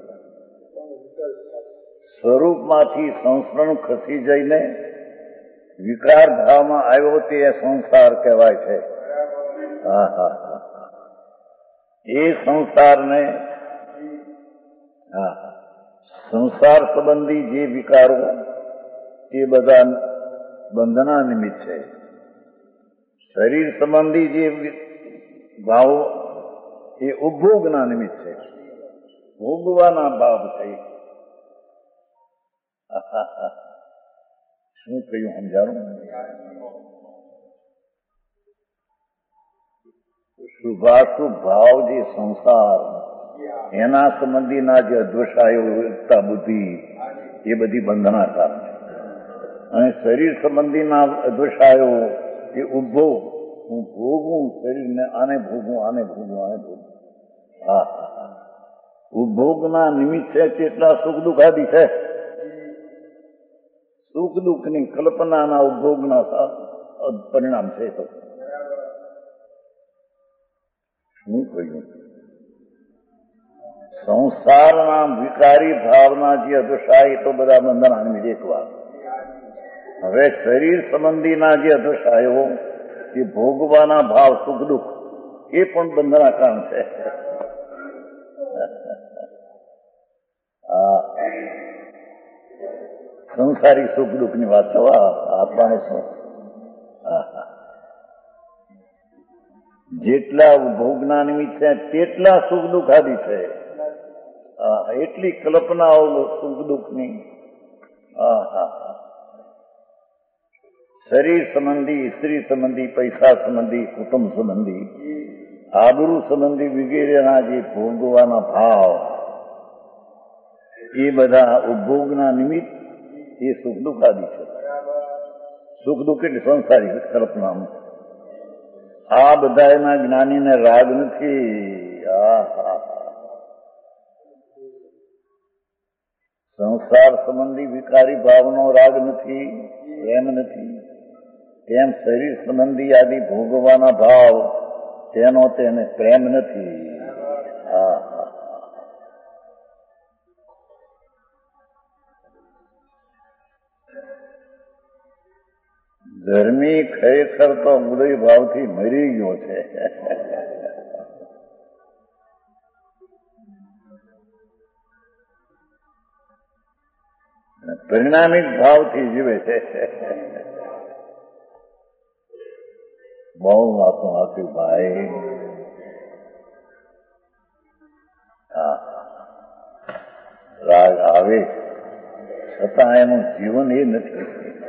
સ્વરૂપમાંથી સંસ્કરણ ખસી જઈને વિકાર ભાવમાં આવ્યો તે સંસાર કહેવાય છે. હા હા હા એ સંસારને હા સંસાર સંબંધી જે વિકારો એ બધા બંધના નિમિત્ત છે. શરીર સંબંધી જે ભાવો એ ઉપભોગના નિમિત્ત છે, ભોગવાના ભાવ છે. શું કહ્યું સમજાણું? શુભાશુભ ભાવ જે સંસાર એના સંબંધીના જે અદ્વેષાયો એકતા બુદ્ધિ એ બધી બંધનાકાર છે. અને શરીર સંબંધીના અદ્વેષાયો એ ઉપભોગ, હું ભોગવું શરીરને, આને ભોગવું આને ભોગવું આને ભોગવું. હા હા હા ઉપભોગના નિમિત્ત છે કેટલા સુખ દુઃખ આદિ છે. સુખ દુઃખની કલ્પનાના ઉપભોગના પરિણામ છે. તો શું કહ્યું? સંસારના વિકારી ભાવના જે અદશા એ તો બધા બંધન એક વાત. હવે શરીર સંબંધીના જે અદશાયો એ ભોગવાના ભાવ સુખ દુઃખ એ પણ બંધના કારણ છે. આ સંસારી સુખ દુઃખ ની વાત છે. આત્માને શું જેટલા ભોગના નિમિત્ત છે તેટલા સુખ દુઃખ આદિ છે. એટલી કલ્પનાઓ સુખ દુઃખની. હા હા શરીર સંબંધી, સ્ત્રી સંબંધી, પૈસા સંબંધી, કુટુંબ સંબંધી, આબરૂ સંબંધી વગેરેના જે ભોગવાના ભાવ એ બધા ઉપભોગના નિમિત્ત એ સુખ દુઃખ આદિ છે. સુખ દુઃખ એટલે સંસારી કલ્પનાનું. આ બધા એના જ્ઞાનીને રાગ નથી. આ સંસાર સંબંધી વિકારી ભાવનો રાગ નથી, એમ નથી. તેમ શરીર સંબંધી આદિ ભોગવાના ભાવ તેનો તેને પ્રેમ નથી. હા ધર્મી ખરેખર તો ઉદય ભાવથી મરી ગયો છે. પરિણામિક ભાવથી જીવે છે. બહુ વાતો આપ્યું ભાઈ. હા રાગ આવે છતાં એનું જીવન એ નથી.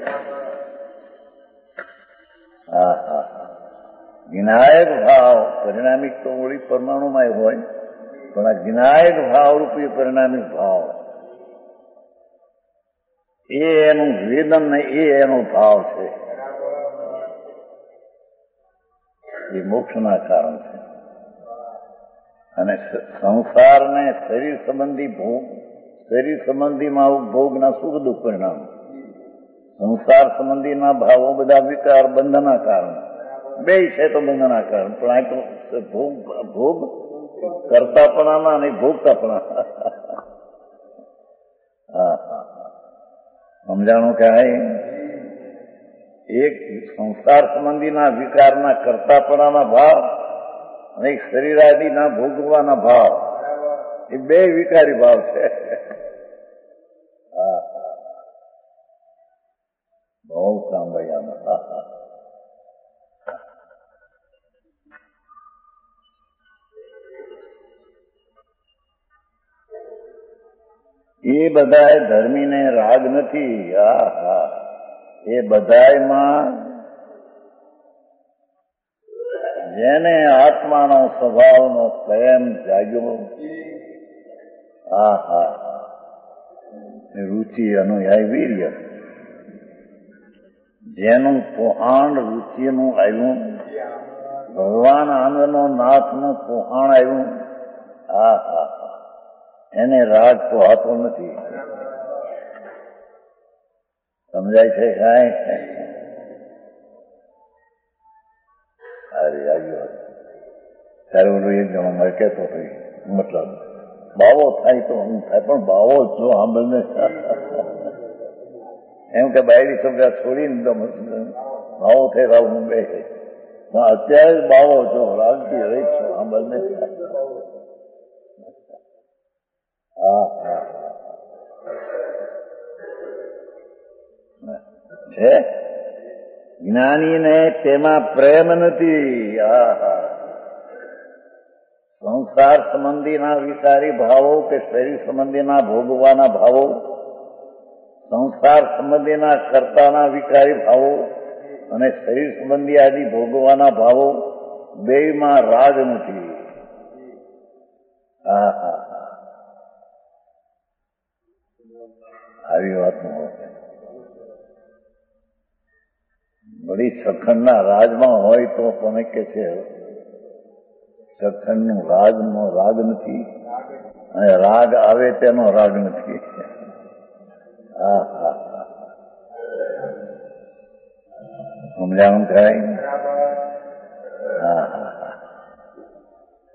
હા હા જ્ઞાયક ભાવ પરિણામિક તો ઓળી પરમાણુમાં હોય, પણ આ જ્ઞાયક ભાવ રૂપી પરિણામિક ભાવ એ એનું વેદન ને એ એનો ભાવ છે. એ મોક્ષના કારણ છે. અને સંસારને શરીર સંબંધી ભોગ, શરીર સંબંધીમાં ઉપભોગના સુખ દુઃખ પરિણામ, સંસાર સંબંધીના ભાવો બધા વિકાર બંધના કારણ. બે છે તો બંધના કારણ, પણ આ તો ભોગ ભોગ કરતાપણાના અને ભોગતાપણા. હા હા સમજાણું કે એક સંસાર સંબંધીના વિકારના કરતાપણાના ભાવ અને એક શરીરાદિના ભોગવાના ભાવ, એ બે વિકારી ભાવ છે. હા બહુ કામ ભાઈ આમાં. હા હા એ બધાય ધર્મીને રાગ નથી. હા હા એ બધાયમાં જેને આત્માનો સ્વભાવનો પ્રેમ જાગ્યો, હા હા રુચિ અનુયાય વીર્ય, જેનું પોહાણ રુચિનું આવ્યું, ભગવાન આનંદનો નાથનું પોહાણ આવ્યું, હા હા એને રાગ પોહાતો નથી. સમજાય છે કાંઈ? અરે આવ્યો ત્યારે ઓલું એક જણો મને કહેતો ભાઈ મતલબ બાવો થાય તો હું થાય, પણ બાવો જો સાંભળને એમ કે બાયડી છોકરા છોડીને તો બાવો થઈ રાવ હું બે અત્યારે બાવો છો રાગથી રહી છો સાંભળને. હા હા છે જ્ઞાનીને તેમાં પ્રેમ નથી. હા હા સંસાર સંબંધીના વિકારી ભાવો કે શરીર સંબંધીના ભોગવાના ભાવો, સંસાર સંબંધીના કર્તાના વિકારી ભાવો અને શરીર સંબંધી આદિ ભોગવાના ભાવો બેયમાં રાગ નથી. હા હા હા આવી વાતનું બધી સખંડના રાજમાં હોય તો તમે કે છે સખંડનું રાજનો રાગ નથી અને રાગ આવે તેનો રાગ નથી. હા હા સમજાણું થાય? હા હા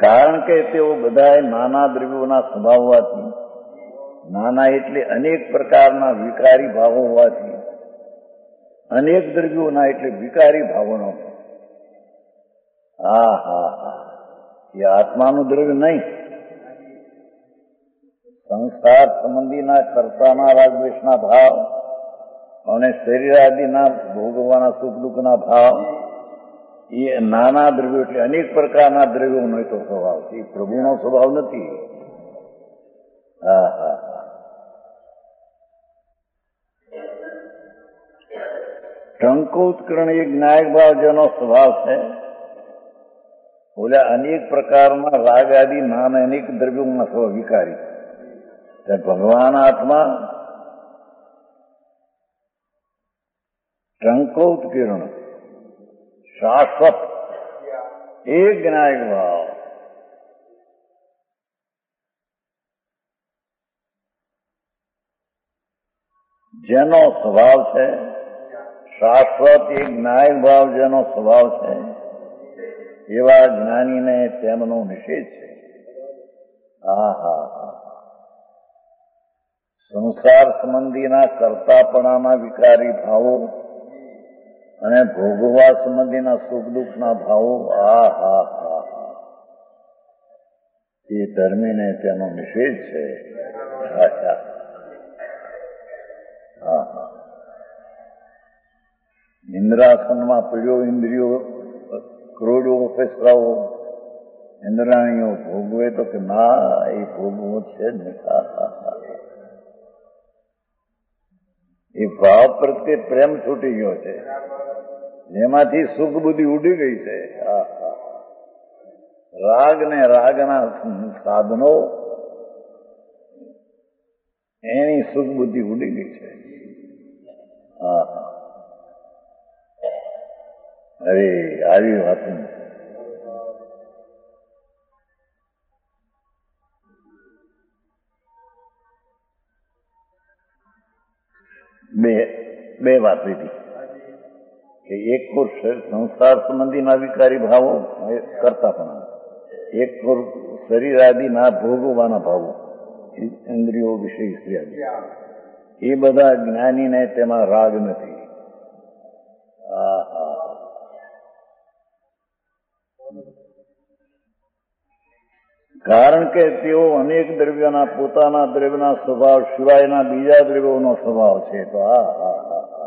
કારણ કે તેઓ બધા નાના દ્રવ્યોના સ્વભાવ હોવાથી, નાના એટલે અનેક પ્રકારના વિકારી ભાવો હોવાથી, અનેક દ્રવ્યોના એટલે વિકારી ભાવોનો. હા હા હા એ આત્માનું દ્રવ્ય નહીં. સંસાર સંબંધીના કર્તાના રાગદ્વેષના ભાવ અને શરીર આદિના ભોગવવાના સુખ દુઃખના ભાવ એ નાના દ્રવ્યો એટલે અનેક પ્રકારના દ્રવ્યોનો તો સ્વભાવ છે. એ પ્રભુનો સ્વભાવ નથી. હા હા હા ટંકોત્કર્ણ એ જ્ઞાયક ભાવ જેનો સ્વભાવ છે, બોલ્યા અનેક પ્રકારના રાગ આદિ નાના અનેક દ્રવ્યોમાં સ્વભાવ વિકારી. ભગવાન આત્મા ટંકોત્કીર્ણ શાશ્વત એ જ્ઞાયક ભાવ. જેનો સ્વભાવ છે શાશ્વત એ જ્ઞાયક ભાવ જેનો સ્વભાવ છે, એવા જ્ઞાનીને તેમનો નિષેધ છે. હા હા હા સંસાર સંબંધીના કર્તાપણાના વિકારી ભાવો અને ભોગવવા સંબંધીના સુખ દુઃખના ભાવો, આ હા હા હા તે ધર્મીને તેનો નિષેધ છે. હા હા ઇન્દ્રાસનમાં પીડ્યો ઇન્દ્રિયો કરોડો ફેસલાઓ ઇન્દ્રાણીઓ ભોગવે તો કે ના એ ભોગવો છે જ નહીં. એ ભાવ પ્રત્યે પ્રેમ છૂટી ગયો છે, જેમાંથી સુખ બુદ્ધિ ઉડી ગઈ છે. રાગ ને રાગના સાધનો એની સુખ બુદ્ધિ ઉડી ગઈ છે. હા અરે આવી વાત બે બે વાત લીધી કે એક કોર સંસાર સંબંધીના વિકારી ભાવો કરતા પણ, એક કોર શરીર આદિના ભોગવવાના ભાવો ઇન્દ્રિયો વિષય સ્ત્રી આદિ, એ બધા જ્ઞાનીને તેમાં રાગ નથી. હા હા કારણ કે તેઓ અનેક દ્રવ્યોના પોતાના દ્રવ્યના સ્વભાવ સિવાયના બીજા દ્રવ્યોનો સ્વભાવ છે. તો હા હા હા હા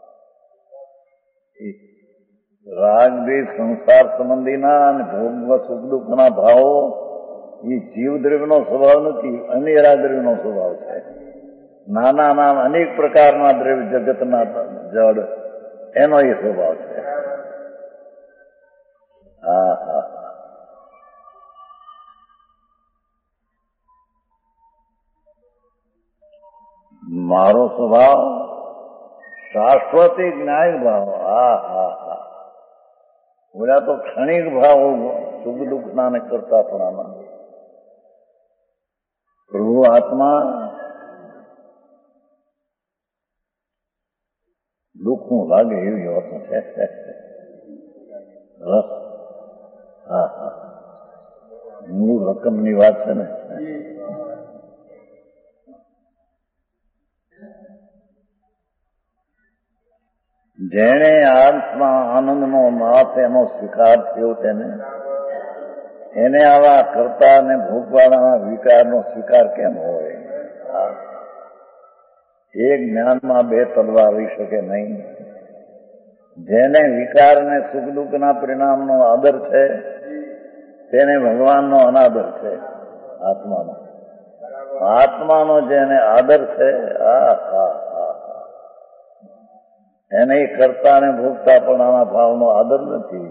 રાગ દ્વેષ સંસાર સંબંધીના અને ભોગ સુખ દુઃખના ભાવો એ જીવ દ્રવ્યનો સ્વભાવ નથી, અનેરા દ્રવ્યનો સ્વભાવ છે. નાના નાના અનેક પ્રકારના દ્રવ્ય જગતના જડ એનો એ સ્વભાવ છે. હા હા મારો સ્વભાવ શાશ્વત જ્ઞાયક ભાવ. હા હા હા બોલ્યા તો ક્ષણિક ભાવ સુખ દુઃખના ને કરતાપણાના. પ્રભુ આત્મા દુઃખનું લાગે એવી વાત છે. રસ હા હા મૂળ રકમની વાત છે ને. જેણે આત્મા આનંદનો નાથ એનો સ્વીકાર થયો તેને એને આવા કરતા અને ભોગવાના વિકારનો સ્વીકાર કેમ હોય? એક જ્ઞાનમાં બે તલવાર રહી શકે નહીં. જેને વિકાર અને સુખ દુઃખના પરિણામનો આદર છે તેને ભગવાનનો અનાદર છે. આત્માનો આત્માનો જેને આદર છે આ હા એને કરતા અને ભોગતા પણ આના ભાવનો આદર નથી.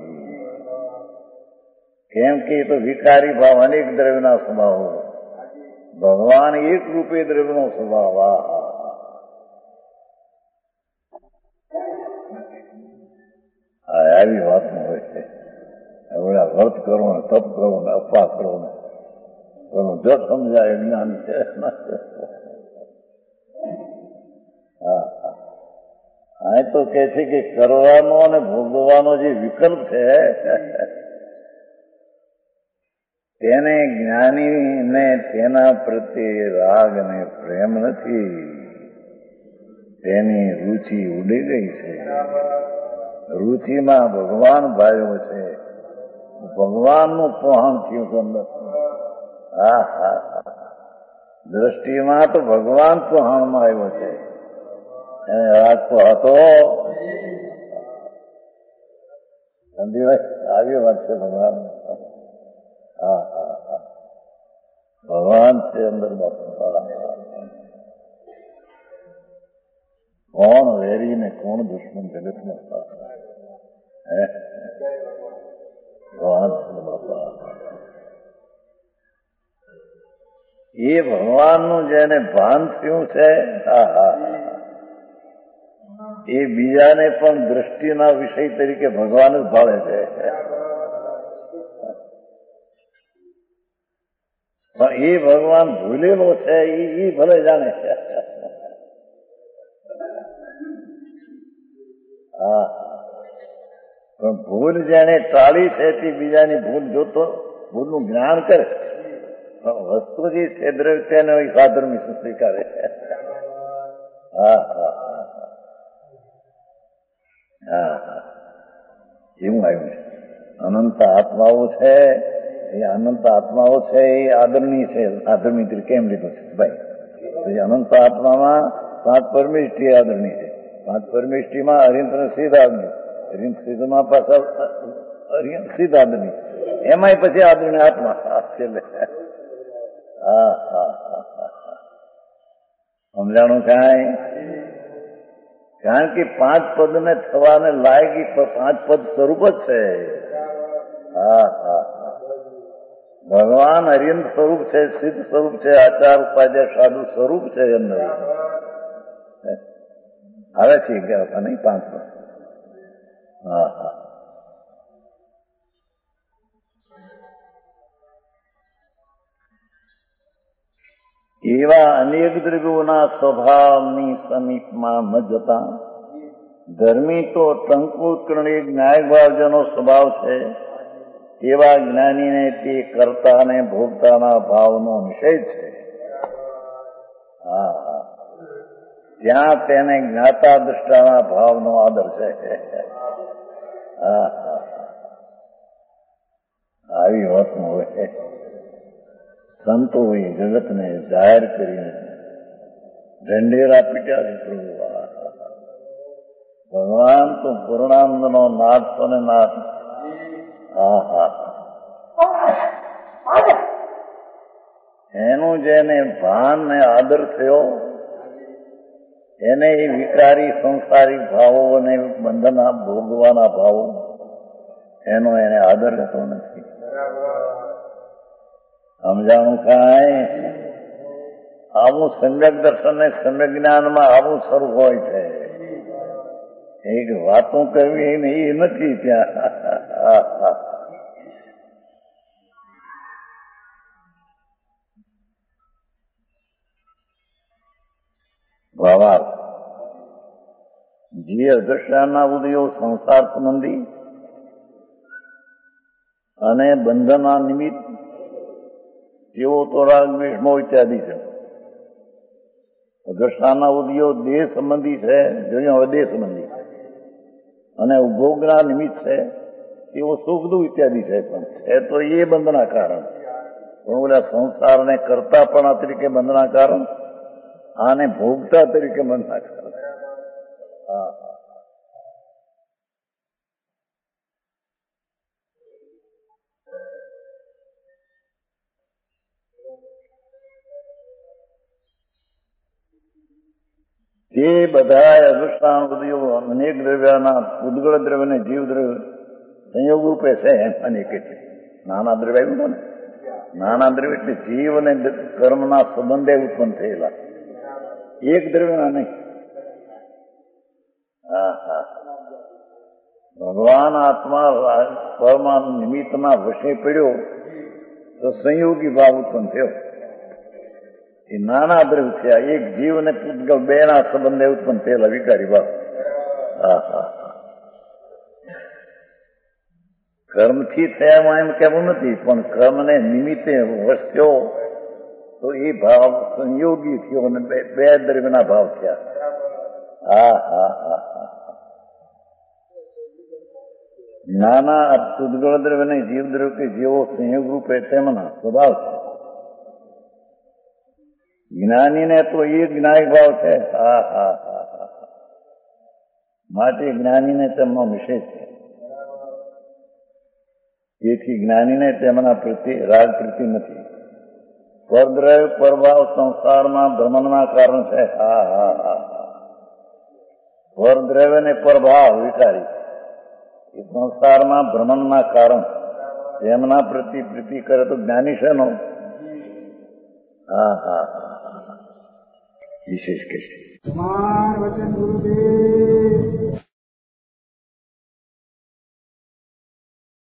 કેમ કે એ તો વિકારી ભાવ અનેક દ્રવ્યના સ્વભાવ, ભગવાન એક રૂપે દ્રવ્યનો સ્વભાવ. આ આવી વાત હોય છે. હવે વ્રત કરો ને તપ કરો ને અપવાસ કરો ને એનું જ સમજાય જ્ઞાન છે. હા આ તો કે છે કે કરવાનો અને ભોગવવાનો જે વિકલ્પ છે તેને જ્ઞાનીને તેના પ્રત્યે રાગ અને પ્રેમ નથી, તેની રુચિ ઉડી ગઈ છે. રુચિમાં ભગવાન ભાવ્યો છે, ભગવાનનું પોહણ થયું છે અંદર. હા હા દ્રષ્ટિમાં તો ભગવાન પોહણમાં આવ્યો છે. એને રાગ તો હતો. સંદીભાઈ આવી વાત છે ભગવાન. હા હા હા ભગવાન છે અંદર બાપા. કોણ વેરી ને કોણ દુશ્મન જગતમાં ભગવાન છે બાપા. એ ભગવાનનું જેને ભાન થયું છે, હા હા એ બીજાને પણ દ્રષ્ટિના વિષય તરીકે ભગવાન જ ભાવે છે. પણ એ ભગવાન ભૂલેલો છે, એ ભલે જાણે. હા પણ ભૂલ જેને ટાળી છે તે બીજાની ભૂલ જોતો ભૂલનું જ્ઞાન કરે. વસ્તુ જે છે દ્રવ્ય તેને સાધર્મી સ્વીકારે. હા હા હા હા એવું આવ્યું છે. અનંત આત્માઓ છે, એ અનંત આત્માઓ છે એ આદરણીય છે. સાધર્મી તરીકે કેમ લીધું છે ભાઈ? પછી અનંત આત્મામાં પાંચ પરમિષ્ટિ આદરણીય છે. પાંચ પરમિષ્ટિમાં અરિયંત સિદ્ધ આદરણીય, અરિયંત સિદ્ધમાં પાછા અરિયંત સિદ્ધ આદરણીય, એમાંય પછી આદરણીય આત્મા છેલ્લે. હા હા હા હા સમજાણું કાંઈ? કારણ કે પાંચ પદને થવાને લાયક પાંચ પદ સ્વરૂપ જ છે. હા હા ભગવાન અરિયંત સ્વરૂપ છે, સિદ્ધ સ્વરૂપ છે, આચાર ઉપાધ્યાય સાધુ સ્વરૂપ છે. અંદર આવે છે ગયા નહીં પાંચ પદ. હા હા એવા અનેક દ્રવ્યોના સ્વભાવની સમીપમાં ન જતા ધર્મી તો ટંકુકરણી ન્યાયભાવજનો સ્વભાવ છે. એવા જ્ઞાનીને તે કર્તા અને ભોગતાના ભાવનો નિષેધ છે. હા હા ત્યાં તેને જ્ઞાતા દ્રષ્ટાના ભાવનો આદર છે. હા હા આવી વાત હોય. સંતોએ જગતને જાહેર કરીને ઢંઢેરા પીટ્યા છે. પ્રભુ ભગવાન તો પૂર્ણાનંદનો નાથ સોને નાથ. હા હા એનું જેને ભાન ને આદર થયો એને એ વિકારી સંસારિક ભાવો અને બંધના ભોગવાના ભાવો એનો એને આદર રહેતો નથી. સમજાણું કાંઈ? આવું સમ્યક દર્શન ને સમ્યક જ્ઞાનમાં આવું સ્વરૂપ હોય છે. એક વાતો કરવી ને એ નથી ત્યાં. ભાવાર્થ જે અદૃશ્યના ઉદયો સંસાર સંબંધી અને બંધનના નિમિત્ત તેઓ તો રાગ વિષમો ઇત્યાદિ છે. અદૃશ્યના ઉદયો દેહ સંબંધી છે, જોયું દેહ સંબંધી, અને ઉપભોગના નિમિત્ત છે તેઓ સુખ દુઃખ ઇત્યાદિ છે. પણ છે તો એ બંધના કારણ. પણ ઓલા સંસારને કરતાપણા તરીકે બંધના કારણ, આને ભોગતા તરીકે બંધના કારણ. હા તે બધા અદૃષ્ટાન ઉદયો અનેક દ્રવ્યના ઉદ્ગળ દ્રવ્ય ને જીવ દ્રવ્ય સંયોગ રૂપે છે. અનેક એટલે નાના દ્રવ્ય આવ્યું ને, નાના દ્રવ્ય એટલે જીવ અને કર્મના સંબંધે ઉત્પન્ન થયેલા, એક દ્રવ્યના નહીં. હા હા ભગવાન આત્મા પરમાન નિમિત્તના વશે પડ્યો તો સંયોગી ભાવ ઉત્પન્ન થયો. એ નાના દ્રવ્ય થયા, એક જીવ અને પૂતગલ બે ના સંબંધે ઉત્પન્ન થયેલા વિકારી ભાવ. હા હા કર્મથી થયામાં એમ કહેવું નથી, પણ કર્મને નિમિત્તે વસ્યો તો એ ભાવ સંયોગી થયો અને બે દ્રવ્યના ભાવ થયા. હા હા હા હા નાના પૂતગળ દ્રવ્ય નહીં, જીવ દ્રવ્ય કે જેવો સંયોગ રૂપે તેમના સ્વભાવ છે. જ્ઞાનીને તો એ જ્ઞાયક ભાવ છે. હા હા હા હા માટે જ્ઞાનીને તેમનો વિષય છે. તેથી જ્ઞાનીને તેમના પ્રત્યે રાગ પ્રીતિ નથી. પરદ્રવ્ય પરભાવ સંસારમાં ભ્રમણના કારણ છે. હા હા હા હા પરદ્રવ્ય ને પરભાવ વિકારી એ સંસારમાં ભ્રમણના કારણ. તેમના પ્રતિ પ્રીતિ કરે તો જ્ઞાની છે નો. હા હા હા વિશેષ કે છે. વચન ગુરુદેવ